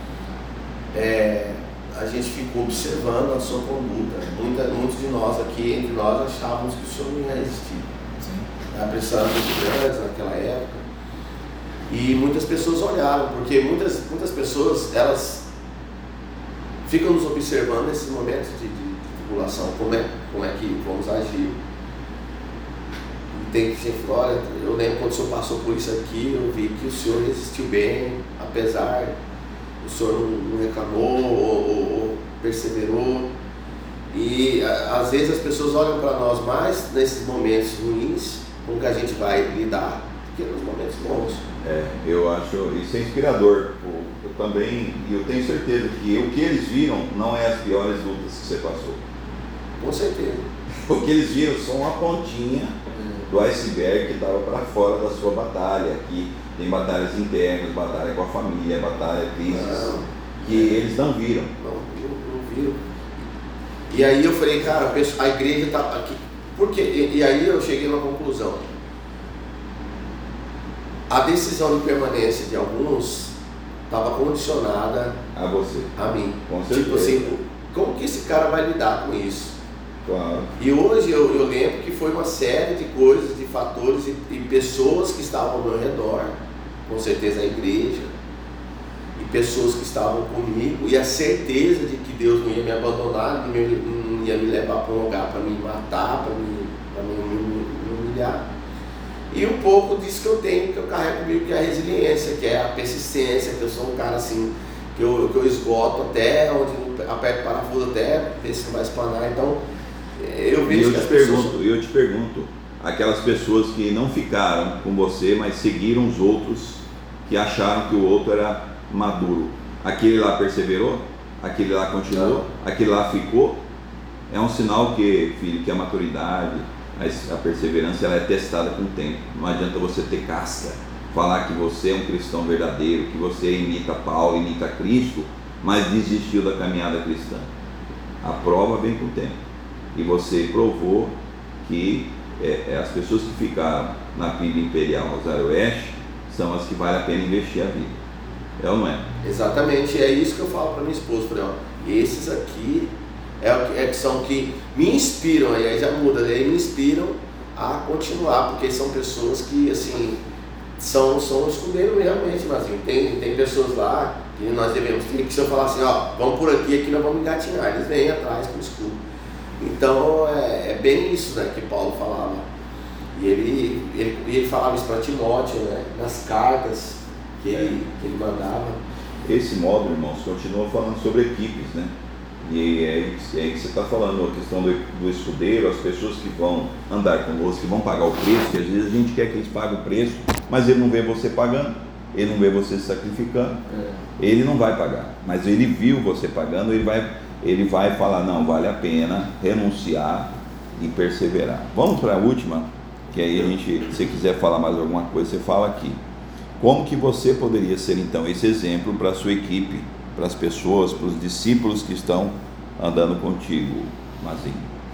a gente ficou observando a sua conduta. Muitos de nós aqui, entre nós, achávamos que o senhor não ia resistir. A pressão era muito grande naquela época. E muitas pessoas olharam, porque muitas pessoas, elas ficam nos observando nesses momentos de tribulação, como é que vamos agir. E tem gente que fala: olha, eu lembro quando o senhor passou por isso aqui, eu vi que o senhor resistiu bem, apesar, o senhor não reclamou ou perseverou. E às vezes as pessoas olham para nós mais nesses momentos ruins, como que a gente vai lidar, do que nos momentos bons. Eu acho isso é inspirador. Eu também, eu tenho certeza que o que eles viram não é as piores lutas que você passou. Com certeza. O que eles viram só uma pontinha do iceberg que estava para fora da sua batalha. Aqui tem batalhas internas, batalha com a família, batalha crises, que eles não viram. Não viram. E aí eu falei: cara, a igreja está aqui. Por quê? E aí eu cheguei a uma conclusão. A decisão de permanência de alguns estava condicionada a você, a mim. Com certeza. Tipo assim, como que esse cara vai lidar com isso? Claro. E hoje eu lembro que foi uma série de coisas, de fatores e pessoas que estavam ao meu redor, com certeza a igreja, e pessoas que estavam comigo, e a certeza de que Deus não ia me abandonar, não ia me levar para um lugar para me matar, para me humilhar. E um pouco disso que eu tenho, que eu carrego comigo, que é a resiliência, que é a persistência, que eu sou um cara assim, que eu esgoto até onde aperto o parafuso, até ver se não vai espanar. Então eu vejo eu te pergunto, aquelas pessoas que não ficaram com você, mas seguiram os outros, que acharam que o outro era maduro, aquele lá perseverou? Aquele lá continuou? Não. Aquele lá ficou? É um sinal que, filho, que a maturidade, a perseverança, ela é testada com o tempo. Não adianta você ter casca, falar que você é um cristão verdadeiro, que você imita Paulo, imita Cristo, mas desistiu da caminhada cristã. A prova vem com o tempo. E você provou que as pessoas que ficaram na Pilha Imperial Rosário Oeste são as que vale a pena investir a vida. É ou não é? Exatamente, é isso que eu falo para minha esposa. Falei: ó, esses aqui que são que me inspiram, aí já muda, aí me inspiram a continuar, porque são pessoas que assim são escudeiros realmente, Mazinho. Tem pessoas lá que nós devemos ter que, se eu falar assim, ó, vamos por aqui nós vamos engatinhar, eles vêm atrás com o escudo. Então é bem isso, né, que Paulo falava. E ele falava isso para Timóteo, né, nas cartas que ele mandava. Esse módulo, irmãos, continua falando sobre equipes, né? E é aí que você está falando, a questão do escudeiro, as pessoas que vão andar conosco, que vão pagar o preço, que às vezes a gente quer que eles paguem o preço, mas ele não vê você pagando, ele não vê você se sacrificando, ele não vai pagar, mas ele viu você pagando, ele vai falar, não, vale a pena renunciar e perseverar. Vamos para a última, que aí a gente, se quiser falar mais alguma coisa, você fala aqui. Como que você poderia ser então esse exemplo para a sua equipe, para as pessoas, para os discípulos que estão andando contigo, Mazinho?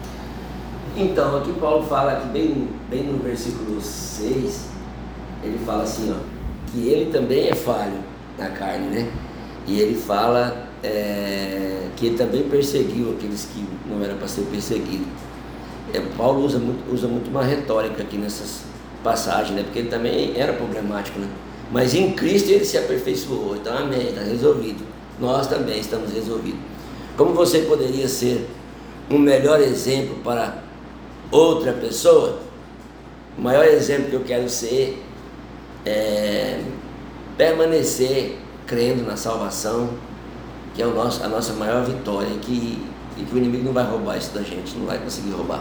Então, aqui Paulo fala que bem no versículo 6, ele fala assim, ó, que ele também é falho na carne, né? E ele fala que ele também perseguiu aqueles que não eram para ser perseguidos. Paulo usa muito uma retórica aqui nessas passagens, né? Porque ele também era problemático, né? Mas em Cristo ele se aperfeiçoou, então amém, está resolvido. Nós também estamos resolvidos. Como você poderia ser um melhor exemplo para outra pessoa? O maior exemplo que eu quero ser é permanecer crendo na salvação, que é a nossa maior vitória, e que o inimigo não vai roubar isso da gente, não vai conseguir roubar.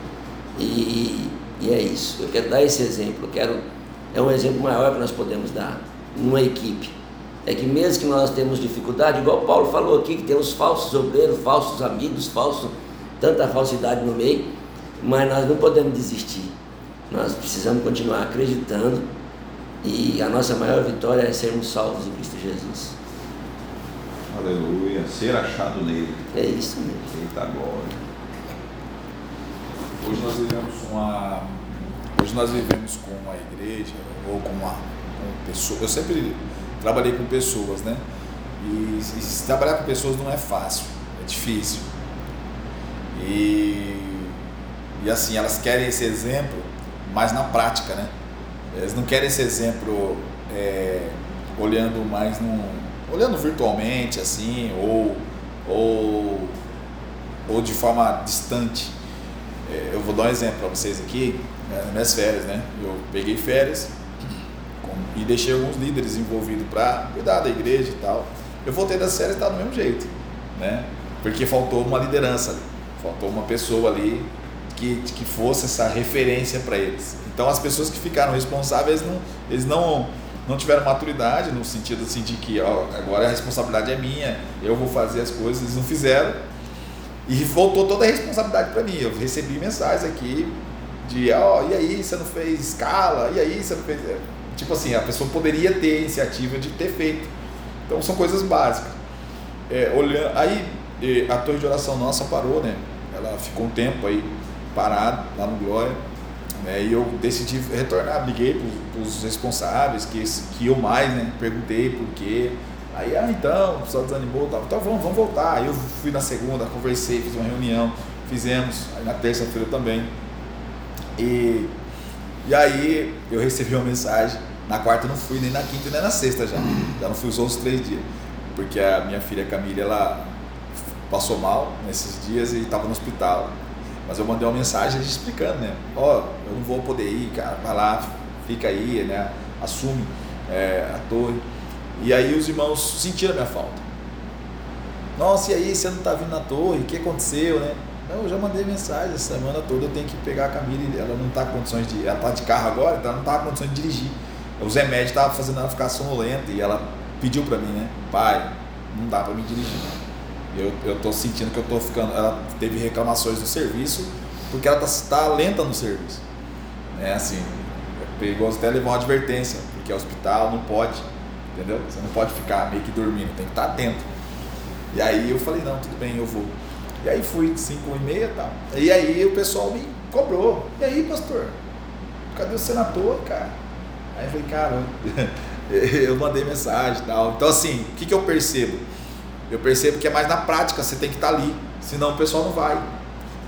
E é isso, eu quero dar esse exemplo, é um exemplo maior que nós podemos dar numa equipe. É que mesmo que nós temos dificuldade, igual Paulo falou aqui, que tem os falsos obreiros, falsos amigos, tanta falsidade no meio, mas nós não podemos desistir. Nós precisamos continuar acreditando, e a nossa maior vitória é sermos salvos em Cristo Jesus. Aleluia, ser achado nele. É isso mesmo. Eita glória. Hoje nós vivemos com uma igreja ou com uma pessoa. Eu sempre trabalhei com pessoas, né? E trabalhar com pessoas não é fácil, é difícil. E assim, elas querem esse exemplo, mas na prática, né? Eles não querem esse exemplo olhando olhando virtualmente, assim, ou de forma distante. Eu vou dar um exemplo para vocês aqui, nas minhas férias, né? Eu peguei férias e deixei alguns líderes envolvidos para cuidar da igreja e tal. Eu voltei das férias e estava do mesmo jeito, né? Porque faltou uma liderança ali, faltou uma pessoa ali que fosse essa referência para eles. Então as pessoas que ficaram responsáveis, eles não tiveram maturidade, no sentido assim de que agora a responsabilidade é minha, eu vou fazer as coisas, eles não fizeram. E voltou toda a responsabilidade para mim. Eu recebi mensagens aqui de, e aí, você não fez escala? E aí, você não fez... Tipo assim, a pessoa poderia ter a iniciativa de ter feito. Então, são coisas básicas. Aí, a torre de oração nossa parou, né? Ela ficou um tempo aí parada, lá no Glória. E eu decidi retornar, liguei para os responsáveis, que iam mais, né? Perguntei por quê. Aí, então, o pessoal desanimou, então vamos voltar. Aí eu fui na segunda, conversei, fiz uma reunião, fizemos, aí na terça-feira também. E aí eu recebi uma mensagem, na quarta eu não fui, nem na quinta nem na sexta já não fui os outros 3 dias, porque a minha filha Camila, ela passou mal nesses dias e estava no hospital. Mas eu mandei uma mensagem explicando, né? Eu não vou poder ir, cara, vai lá, fica aí, né? Assume a torre. E aí os irmãos sentiram a minha falta. Nossa, e aí, você não está vindo na torre? O que aconteceu, né? Não, eu já mandei mensagem, essa semana toda eu tenho que pegar a Camila, ela não está com condições de... Ela está de carro agora, então ela não está com condições de dirigir. Os remédios estavam fazendo ela ficar sonolenta e ela pediu para mim, né? Pai, não dá para me dirigir. Eu estou sentindo que eu estou ficando... Ela teve reclamações no serviço porque ela está lenta no serviço. Assim, perigoso até levar uma advertência, porque é hospital, não pode... Entendeu? Você não pode ficar meio que dormindo, tem que estar atento. E aí eu falei, não, tudo bem, eu vou. E aí fui 5h30 e tal. E aí o pessoal me cobrou. E aí, pastor? Cadê você na torre, cara? Aí eu falei, cara, eu mandei mensagem e tal. Então assim, o que eu percebo? Eu percebo que é mais na prática, você tem que estar ali, senão o pessoal não vai.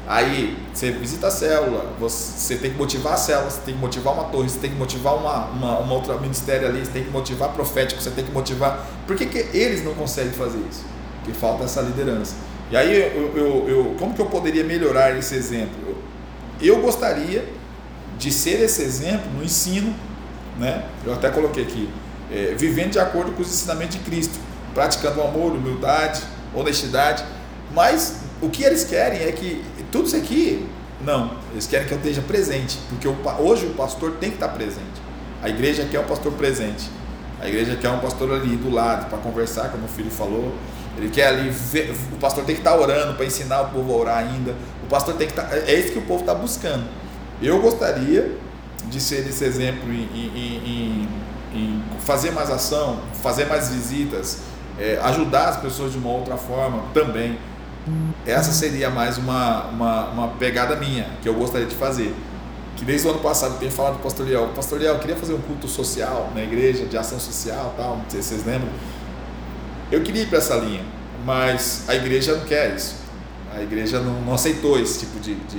Aí você visita a célula, você tem que motivar a célula, você tem que motivar uma torre, você tem que motivar uma outra ministério ali, você tem que motivar profético, você tem que motivar. Por que eles não conseguem fazer isso? Porque falta essa liderança. E aí como que eu poderia melhorar esse exemplo? Eu gostaria de ser esse exemplo no ensino, né? Eu até coloquei aqui, vivendo de acordo com os ensinamentos de Cristo, praticando o amor, humildade, honestidade. Mas o que eles querem é que tudo isso aqui, não, eles querem que eu esteja presente, porque hoje o pastor tem que estar presente. A igreja quer um pastor presente, a igreja quer um pastor ali do lado para conversar, como o filho falou. Ele quer ali ver, o pastor tem que estar orando para ensinar o povo a orar ainda. O pastor tem que estar, é isso que o povo está buscando. Eu gostaria de ser esse exemplo em fazer mais ação, fazer mais visitas, ajudar as pessoas de uma outra forma também. Essa seria mais uma pegada minha, que eu gostaria de fazer. Que desde o ano passado eu tenho falado com o pastor Liel. Pastor Liel, eu queria fazer um culto social na igreja, de ação social, tal, não sei se vocês lembram. Eu queria ir para essa linha, mas a igreja não quer isso. A igreja não aceitou esse tipo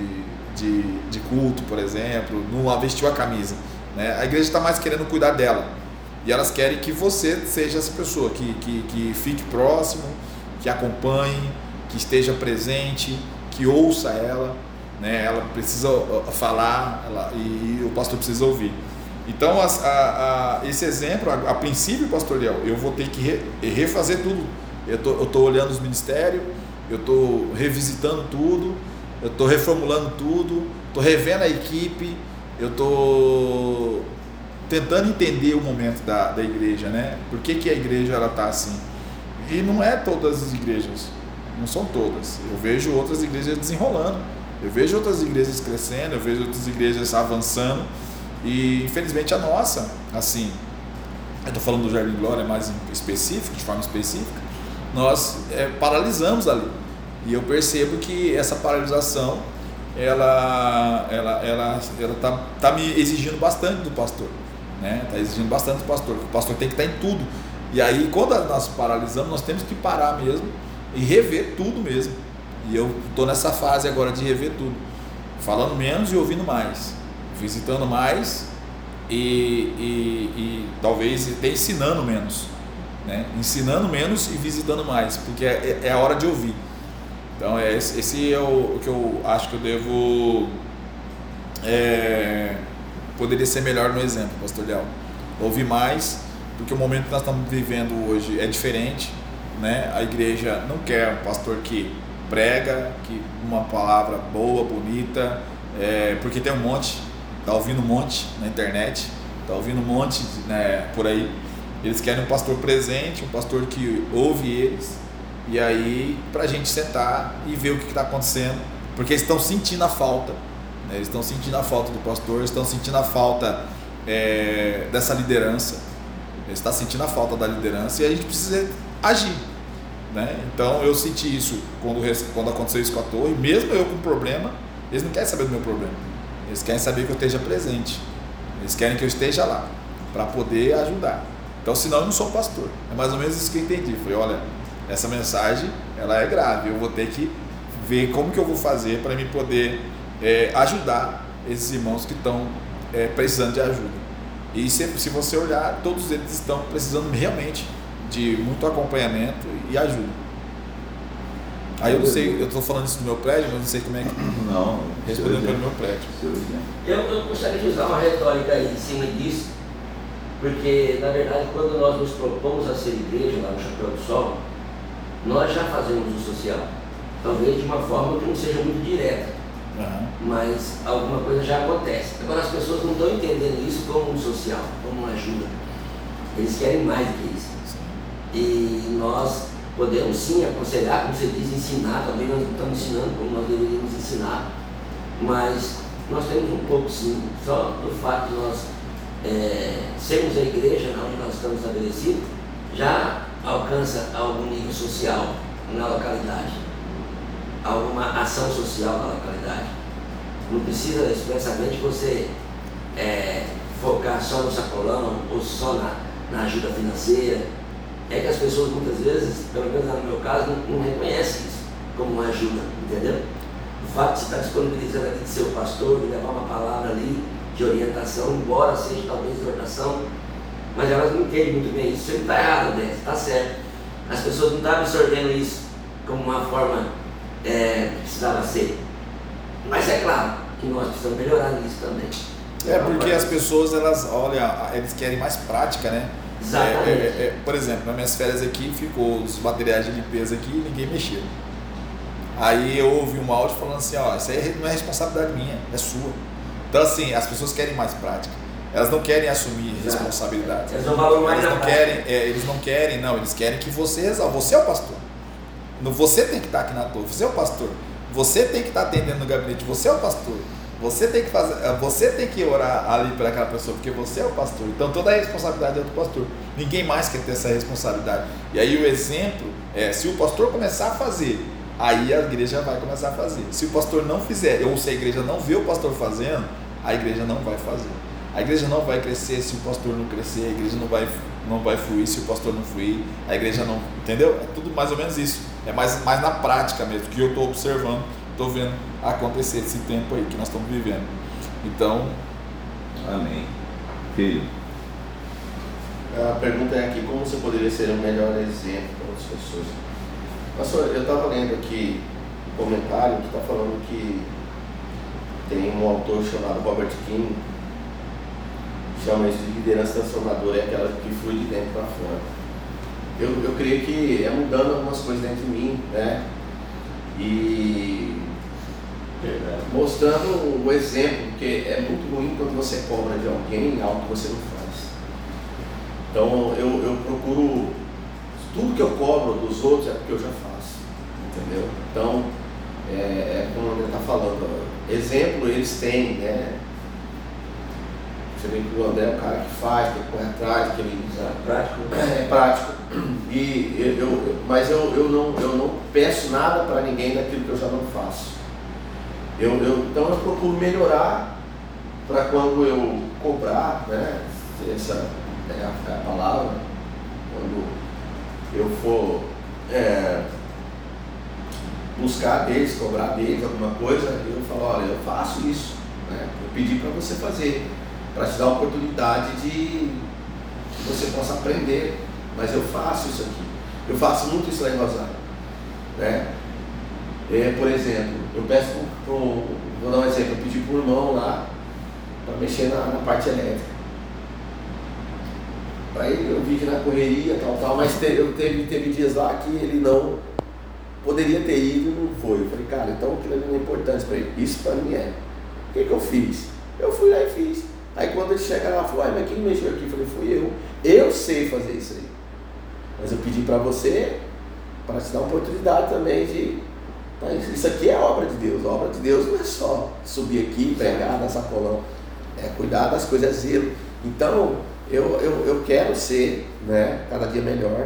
de culto, por exemplo, não vestiu a camisa, né? A igreja está mais querendo cuidar dela, e elas querem que você seja essa pessoa que fique próximo, que acompanhe, que esteja presente, que ouça ela, né? Ela precisa falar, e o pastor precisa ouvir. Então esse exemplo, a princípio, pastor Liel, eu vou ter que refazer tudo. Eu estou olhando os ministérios, eu estou revisitando tudo, eu estou reformulando tudo, estou revendo a equipe, eu estou tentando entender o momento da igreja, né? Por que a igreja está assim? E não é todas as igrejas, não são todas. Eu vejo outras igrejas desenrolando, eu vejo outras igrejas crescendo, eu vejo outras igrejas avançando, e infelizmente a nossa, assim, eu estou falando do Jardim Glória mais específico, de forma específica, nós paralisamos ali. E eu percebo que essa paralisação ela tá me exigindo bastante do pastor, né? Tá exigindo bastante do pastor. O pastor tem que estar em tudo. E aí, quando nós paralisamos, nós temos que parar mesmo e rever tudo mesmo. E eu estou nessa fase agora de rever tudo, falando menos e ouvindo mais, visitando mais e talvez até ensinando menos, né? Ensinando menos e visitando mais, porque é a hora de ouvir. Então esse é o que eu acho que eu devo poderia ser melhor no exemplo, pastor Liel. Ouvir mais, porque o momento que nós estamos vivendo hoje é diferente, né? A igreja não quer um pastor que prega, que uma palavra boa, bonita, porque tem um monte, está ouvindo um monte na internet, está ouvindo um monte, né, por aí. Eles querem um pastor presente, um pastor que ouve eles, e aí para a gente sentar e ver o que está acontecendo, porque eles estão sentindo a falta, né? Eles estão sentindo a falta do pastor, eles estão sentindo a falta dessa liderança, eles estão sentindo a falta da liderança, e a gente precisa agir, né? Então eu senti isso quando aconteceu isso com a torre. Mesmo eu com problema, eles não querem saber do meu problema, eles querem saber que eu esteja presente, eles querem que eu esteja lá para poder ajudar. Então, senão eu não sou pastor. É mais ou menos isso que eu entendi. Falei, olha, essa mensagem ela é grave, eu vou ter que ver como que eu vou fazer para me poder ajudar esses irmãos que estão precisando de ajuda. E se você olhar, todos eles estão precisando realmente de muito acompanhamento e ajuda. Aí eu não sei, eu estou falando isso do meu prédio, mas não sei como é que... Não, respondendo pelo meu prédio. Eu gostaria de usar uma retórica aí em cima disso, porque, na verdade, quando nós nos propomos a ser igreja lá no Chapéu do Sol, nós já fazemos o social. Talvez de uma forma que não seja muito direta, mas alguma coisa já acontece. Agora, as pessoas não estão entendendo isso como um social, como uma ajuda. Eles querem mais do que isso. E nós podemos sim aconselhar, como você diz, ensinar. Também nós não estamos ensinando como nós deveríamos ensinar, mas nós temos um pouco sim, só do fato de nós sermos a igreja onde nós estamos estabelecidos, já alcança algum nível social na localidade, alguma ação social na localidade. Não precisa expressamente você focar só no sacolão ou só na ajuda financeira. É que as pessoas muitas vezes, pelo menos no meu caso, não reconhecem isso como uma ajuda, entendeu? O fato de você estar disponibilizando aqui de ser o pastor, de levar uma palavra ali de orientação, embora seja talvez exortação, mas elas não entendem muito bem isso. Você não está errado, né? Está certo. As pessoas não estão absorvendo isso como uma forma que precisava ser. Mas é claro que nós precisamos melhorar nisso também. Porque as pessoas, eles querem mais prática, né? Exatamente. Por exemplo, nas minhas férias aqui, ficou os materiais de limpeza aqui e ninguém mexeu. Aí eu ouvi um áudio falando assim, isso aí não é responsabilidade minha, é sua. Então assim, as pessoas querem mais prática. Elas não querem assumir responsabilidade. Eles não valorizam mais eles querem que você resolva. Você é o pastor. Você tem que estar aqui na torre, você é o pastor. Você tem que estar atendendo no gabinete, você é o pastor. Você tem que orar ali para aquela pessoa, porque você é o pastor. Então toda a responsabilidade é do pastor. Ninguém mais quer ter essa responsabilidade. E aí o exemplo se o pastor começar a fazer, aí a igreja vai começar a fazer. Se o pastor não fizer, ou se a igreja não vê o pastor fazendo, a igreja não vai fazer. A igreja não vai crescer se o pastor não crescer, a igreja não vai fluir se o pastor não fluir, a igreja não, entendeu? É tudo mais ou menos isso. É mais na prática mesmo, que eu estou observando, estou vendo acontecer esse tempo aí que nós estamos vivendo. Então, amém. Filho. A pergunta é aqui, como você poderia ser um melhor exemplo para outras pessoas? Pastor, eu estava lendo aqui um comentário que está falando que tem um autor chamado Robert King, chama isso de liderança transformadora, é aquela que flui de dentro para fora. Eu creio que é mudando algumas coisas dentro de mim, né? E mostrando o exemplo, porque é muito ruim quando você cobra de alguém algo que você não faz. Então eu procuro, tudo que eu cobro dos outros é porque eu já faço, entendeu? Então, como o André está falando, exemplo eles têm, né? Você vê que o André é o cara que faz, que corre atrás, que ele é prático. Mas eu não peço nada para ninguém daquilo que eu já não faço. Então eu procuro melhorar para quando eu cobrar, né? Essa é a palavra. Quando eu for buscar deles, cobrar deles alguma coisa, eu falo, olha, eu faço isso, né? Eu pedi para você fazer, para te dar a oportunidade de que você possa aprender, mas eu faço isso aqui. Eu faço muito isso lá em Rosário, né? Por exemplo, eu peço vou dar um exemplo, eu pedi para o irmão lá para mexer na parte elétrica. Aí eu vi que na correria, tal, mas teve dias lá que ele não poderia ter ido e não foi. Eu falei, cara, então aquilo ali não é importante para ele. Isso para mim é. O que eu fiz? Eu fui lá e fiz. Aí quando ele chega lá, falou, mas quem mexeu aqui? Eu falei, fui eu. Eu sei fazer isso aí. Mas eu pedi para você, para te dar a oportunidade também de... Isso aqui é a obra de Deus. A obra de Deus não é só subir aqui, pregar, dar sacolão. É cuidar das coisas zelo. Então, eu quero ser, né, cada dia melhor.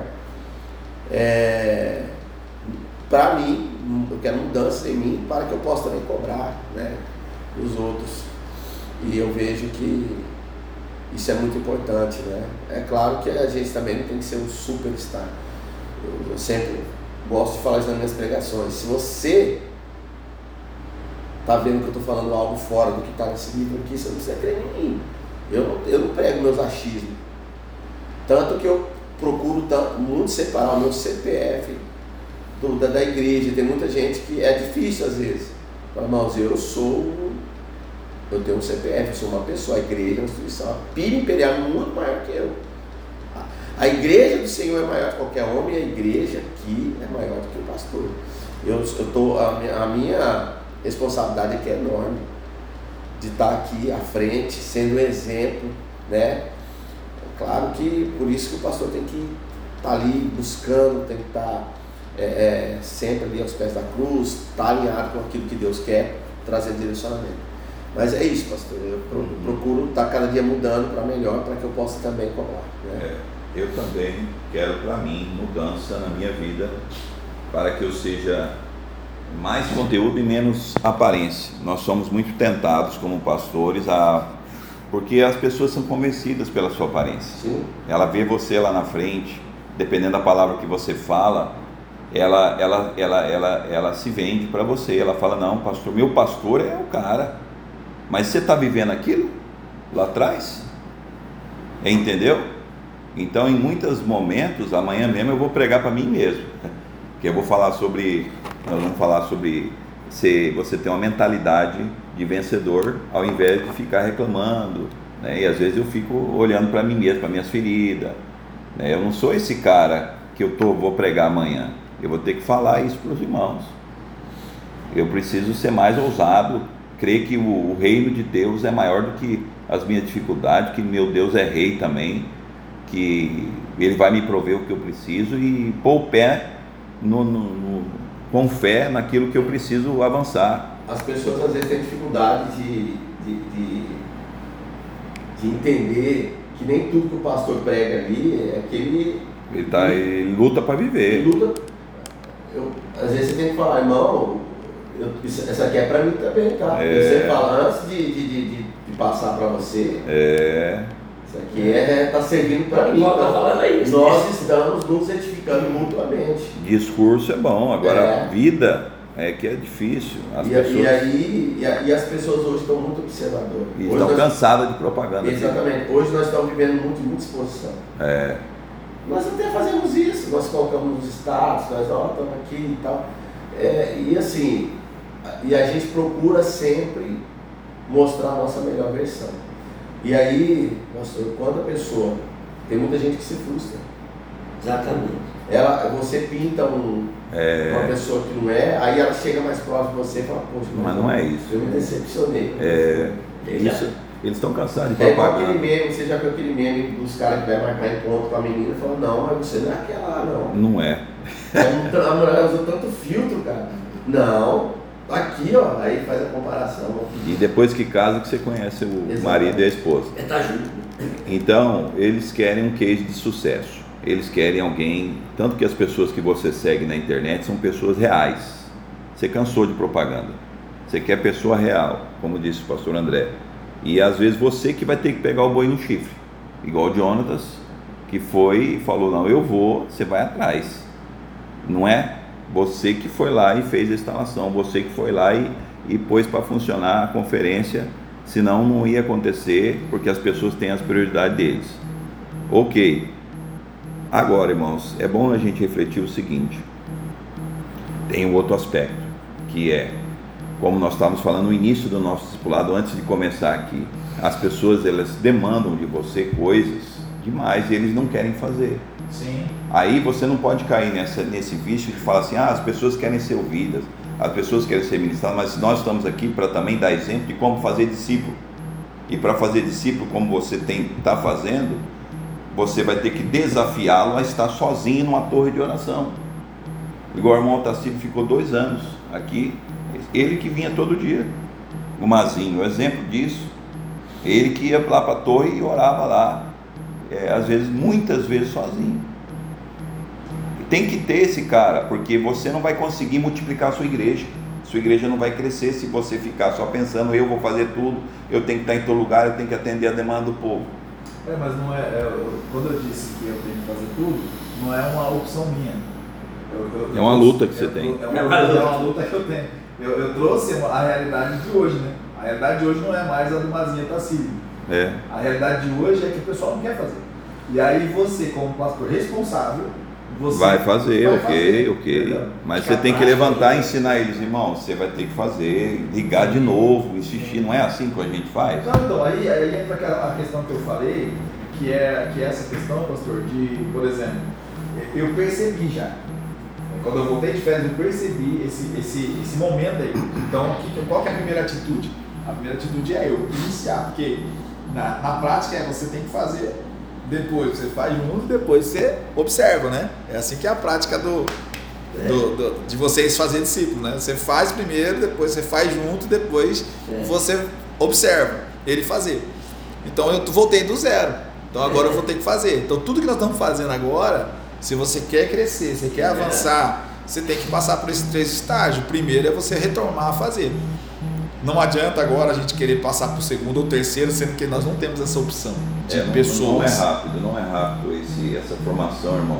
Para mim, eu quero mudança em mim para que eu possa também cobrar, né, os outros. E eu vejo que isso é muito importante, né? É claro que a gente também não tem que ser um superstar. Eu sempre gosto de falar isso nas minhas pregações. Se você está vendo que eu estou falando algo fora do que está nesse livro aqui, você não precisa crer em mim. Eu não prego meus achismos. Tanto que eu procuro muito separar o meu CPF da igreja. Tem muita gente que é difícil às vezes. Fala, irmãos, eu tenho um CPF, eu sou uma pessoa, a igreja é uma instituição, a PIB imperial é muito maior que eu. A igreja do Senhor é maior que qualquer homem e a igreja aqui é maior do que o pastor. A minha responsabilidade aqui é enorme, de estar aqui à frente, sendo um exemplo, né? Claro que por isso que o pastor tem que estar ali buscando, tem que estar sempre ali aos pés da cruz, estar alinhado com aquilo que Deus quer, trazer direcionamento. Mas é isso, pastor, eu procuro estar cada dia mudando para melhor, para que eu possa também cobrar, né? Eu também quero para mim mudança na minha vida, para que eu seja mais conteúdo e menos aparência. Nós somos muito tentados como pastores porque as pessoas são convencidas pela sua aparência. Sim. Ela vê você lá na frente, dependendo da palavra que você fala, ela se vende para você. Ela fala, não, pastor, meu pastor é o cara. Mas você está vivendo aquilo lá atrás? Entendeu? Então, em muitos momentos, amanhã mesmo eu vou pregar para mim mesmo. Que eu vou falar sobre, nós vamos falar sobre você ter uma mentalidade de vencedor, ao invés de ficar reclamando, né? E às vezes eu fico olhando para mim mesmo, para minhas feridas, né? Eu não sou esse cara que vou pregar amanhã. Eu vou ter que falar isso para os irmãos. Eu preciso ser mais ousado, crer que o reino de Deus é maior do que as minhas dificuldades, que meu Deus é rei também, que Ele vai me prover o que eu preciso e pôr o pé com fé naquilo que eu preciso avançar. As pessoas às vezes têm dificuldade de entender que nem tudo que o pastor prega ali é que ele luta para viver. Às vezes você tem que falar, irmão, essa aqui é para mim também, tá? Você fala antes de passar para você. Isso aqui está servindo para mim. Nós estamos nos edificando mutuamente. Discurso é bom, agora a vida é que é difícil. E as pessoas hoje estão muito observadoras. E estão cansadas de propaganda. Exatamente. Hoje nós estamos vivendo muita exposição. Nós até fazemos isso, nós colocamos nos status, nós estamos aqui e tal. E assim, a gente procura sempre mostrar a nossa melhor versão. E aí, pastor, quando a pessoa, tem muita gente que se frustra. Exatamente. Você pinta uma pessoa que não é, aí ela chega mais próximo de você e fala, poxa, mas não é isso. Eu me decepcionei. Isso. Eles estão cansados de propaganda. propaganda. Igual aquele meme, você já viu aquele meme dos caras que vai marcar encontro com a menina e fala, não, mas você não é aquela lá, não. Não é. A mulher usou tanto filtro, cara. Não, aqui, ó, aí faz a comparação. E depois que casa que você conhece o marido e a esposa. Tá junto. Então, eles querem um case de sucesso. Eles querem alguém, tanto que as pessoas que você segue na internet são pessoas reais. Você cansou de propaganda. Você quer pessoa real, como disse o pastor André. E às vezes você que vai ter que pegar o boi no chifre. Igual o Jonatas, que foi e falou, não, eu vou, você vai atrás. Não é? Você que foi lá e fez a instalação, você que foi lá e pôs para funcionar a conferência, senão não ia acontecer, porque as pessoas têm as prioridades deles. Ok. Agora, irmãos, é bom a gente refletir o seguinte. Tem um outro aspecto, que é, como nós estávamos falando no início do nosso discipulado, antes de começar aqui, as pessoas, elas demandam de você coisas demais e eles não querem fazer. Sim. Aí você não pode cair nesse vício de falar assim, as pessoas querem ser ouvidas, as pessoas querem ser ministradas, mas nós estamos aqui para também dar exemplo de como fazer discípulo. E para fazer discípulo, como você está fazendo, você vai ter que desafiá-lo a estar sozinho numa torre de oração. Igual o irmão Otacílio ficou 2 anos aqui, ele que vinha todo dia. O Mazinho, o exemplo disso, ele que ia lá para a torre e orava lá, às vezes, muitas vezes sozinho. Tem que ter esse cara, porque você não vai conseguir multiplicar a sua igreja. Sua igreja não vai crescer se você ficar só pensando, eu vou fazer tudo, eu tenho que estar em todo lugar, eu tenho que atender a demanda do povo. Mas não quando eu disse que eu tenho que fazer tudo, não é uma opção minha. É uma luta que você tem. É uma luta que eu tenho. Eu trouxe a realidade de hoje, né? A realidade de hoje não é mais a do Mazinho Otacílio. A realidade de hoje é que o pessoal não quer fazer. E aí você, como pastor responsável, você vai fazer, ok. Entendeu? Mas você tem que levantar e ensinar eles, irmão, você vai ter que fazer, ligar de novo, insistir, não é assim que a gente faz? Então, aí entra a questão que eu falei, que é essa questão, pastor, de, por exemplo, eu percebi já, quando eu voltei de férias, eu percebi esse momento aí. Então, qual que é a primeira atitude? A primeira atitude é eu iniciar, porque na prática você tem que fazer. Depois você faz junto, depois você observa, né? É assim que é a prática de vocês fazerem discípulo, né? Você faz primeiro, depois você faz junto, depois você observa ele fazer. Então eu voltei do zero, então agora eu vou ter que fazer. Então tudo que nós estamos fazendo agora, se você quer crescer, você quer avançar, você tem que passar por esses 3 estágios. O primeiro é você retomar a fazer. Não adianta agora a gente querer passar para o segundo ou terceiro, sendo que nós não temos essa opção de pessoas. Não é rápido essa formação, irmãos.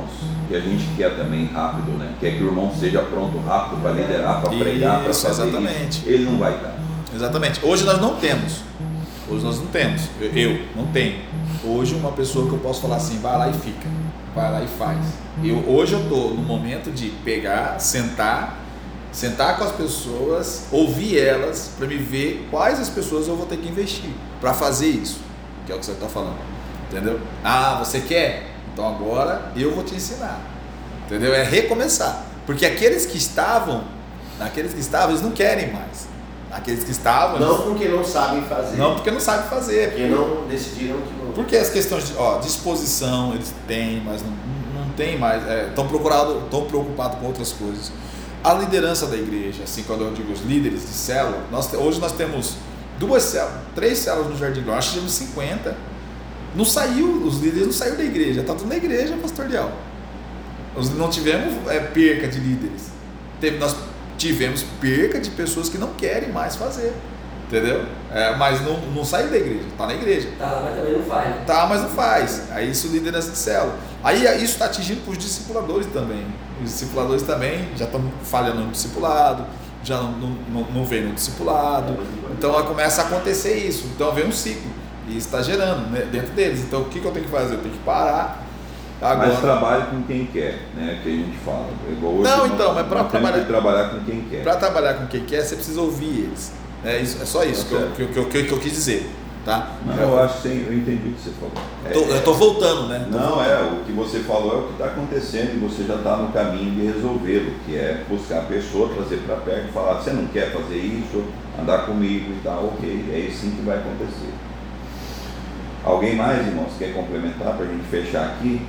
que a gente quer também rápido, né? Quer que o irmão seja pronto rápido para liderar, para pregar, para fazer exatamente. isso. Ele não vai estar. Exatamente. Hoje nós não temos. Eu não tenho. Hoje uma pessoa que eu posso falar assim, vai lá e fica, vai lá e faz. Hoje eu estou no momento de pegar, sentar com as pessoas, ouvir elas, para me ver quais as pessoas eu vou ter que investir para fazer isso, que é o que você está falando, entendeu? Ah, você quer? Então agora eu vou te ensinar, entendeu? É recomeçar, porque aqueles que estavam, eles não querem mais. Aqueles que estavam... Não porque não sabem fazer. Não porque não sabem fazer. Porque não decidiram que não... Porque as questões de disposição eles têm, mas não tem mais. Estão preocupados com outras coisas. A liderança da igreja, assim, quando eu digo os líderes de célula, hoje nós temos 3 células no Jardim Glória, acho que temos 50. Os líderes não saíram da igreja, está tudo na igreja, pastor Liel. Nós não tivemos perca de líderes. Nós tivemos perca de pessoas que não querem mais fazer, entendeu? Mas não saiu da igreja, está na igreja. Tá lá, mas também não faz. Tá, mas não faz. Aí isso liderança de célula. Aí isso está atingindo para os discipuladores também. Os discipuladores também já estão falhando no discipulado, já não vem no discipulado. Então começa a acontecer isso. Então vem um ciclo. E isso está gerando, né, dentro deles. Então o que eu tenho que fazer? Eu tenho que parar. Agora, mas trabalhe com quem quer, né? Que a gente fala. Mas para trabalhar com quem quer. Para trabalhar com quem quer, você precisa ouvir eles. É só isso que eu quis dizer. Tá? Não, eu acho que eu entendi o que você falou. Eu estou voltando, né? O que você falou é o que está acontecendo e você já está no caminho de resolvê-lo, que é buscar a pessoa, trazer para perto e falar, você não quer fazer isso, andar comigo e tal, ok, é assim que vai acontecer. Alguém mais, irmãos, quer complementar para a gente fechar aqui?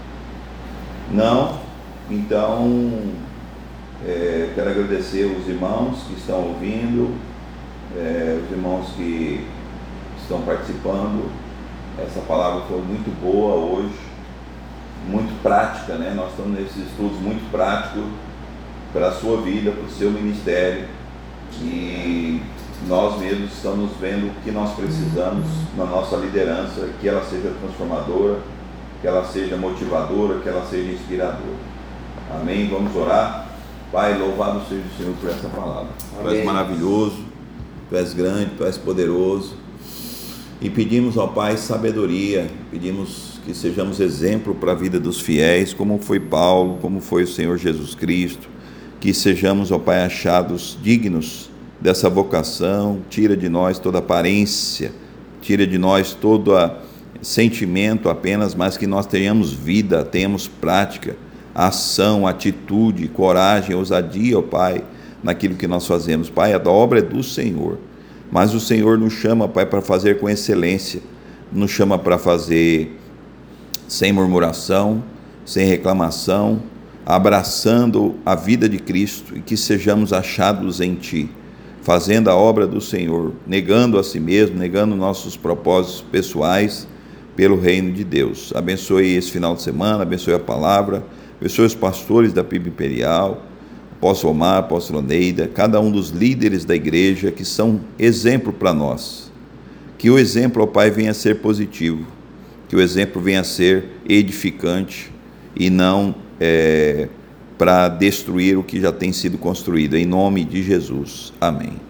Não? Então, quero agradecer os irmãos que estão ouvindo, os irmãos que estão participando. Essa palavra foi muito boa hoje, muito prática, né? Nós estamos nesses estudos muito práticos para a sua vida, para o seu ministério, e nós mesmos estamos vendo o que nós precisamos na nossa liderança, que ela seja transformadora, que ela seja motivadora, que ela seja inspiradora. Amém? Vamos orar. Pai, louvado seja o Senhor por essa palavra. Tu és maravilhoso, Tu és grande, Tu és poderoso. E pedimos ao Pai sabedoria, pedimos que sejamos exemplo para a vida dos fiéis, como foi Paulo, como foi o Senhor Jesus Cristo, que sejamos, ó Pai, achados dignos dessa vocação. Tira de nós toda aparência, tira de nós todo sentimento apenas, mas que nós tenhamos vida, tenhamos prática, ação, atitude, coragem, ousadia, ó Pai, naquilo que nós fazemos. Pai, a obra é do Senhor, mas o Senhor nos chama, Pai, para fazer com excelência, nos chama para fazer sem murmuração, sem reclamação, abraçando a vida de Cristo, e que sejamos achados em Ti, fazendo a obra do Senhor, negando a si mesmo, negando nossos propósitos pessoais pelo reino de Deus. Abençoe esse final de semana, abençoe a palavra, abençoe os pastores da PIB Imperial, apóstolo Omar, apóstolo Neida, cada um dos líderes da igreja que são exemplo para nós. Que o exemplo, ó Pai, venha a ser positivo, que o exemplo venha a ser edificante e não para destruir o que já tem sido construído. Em nome de Jesus. Amém.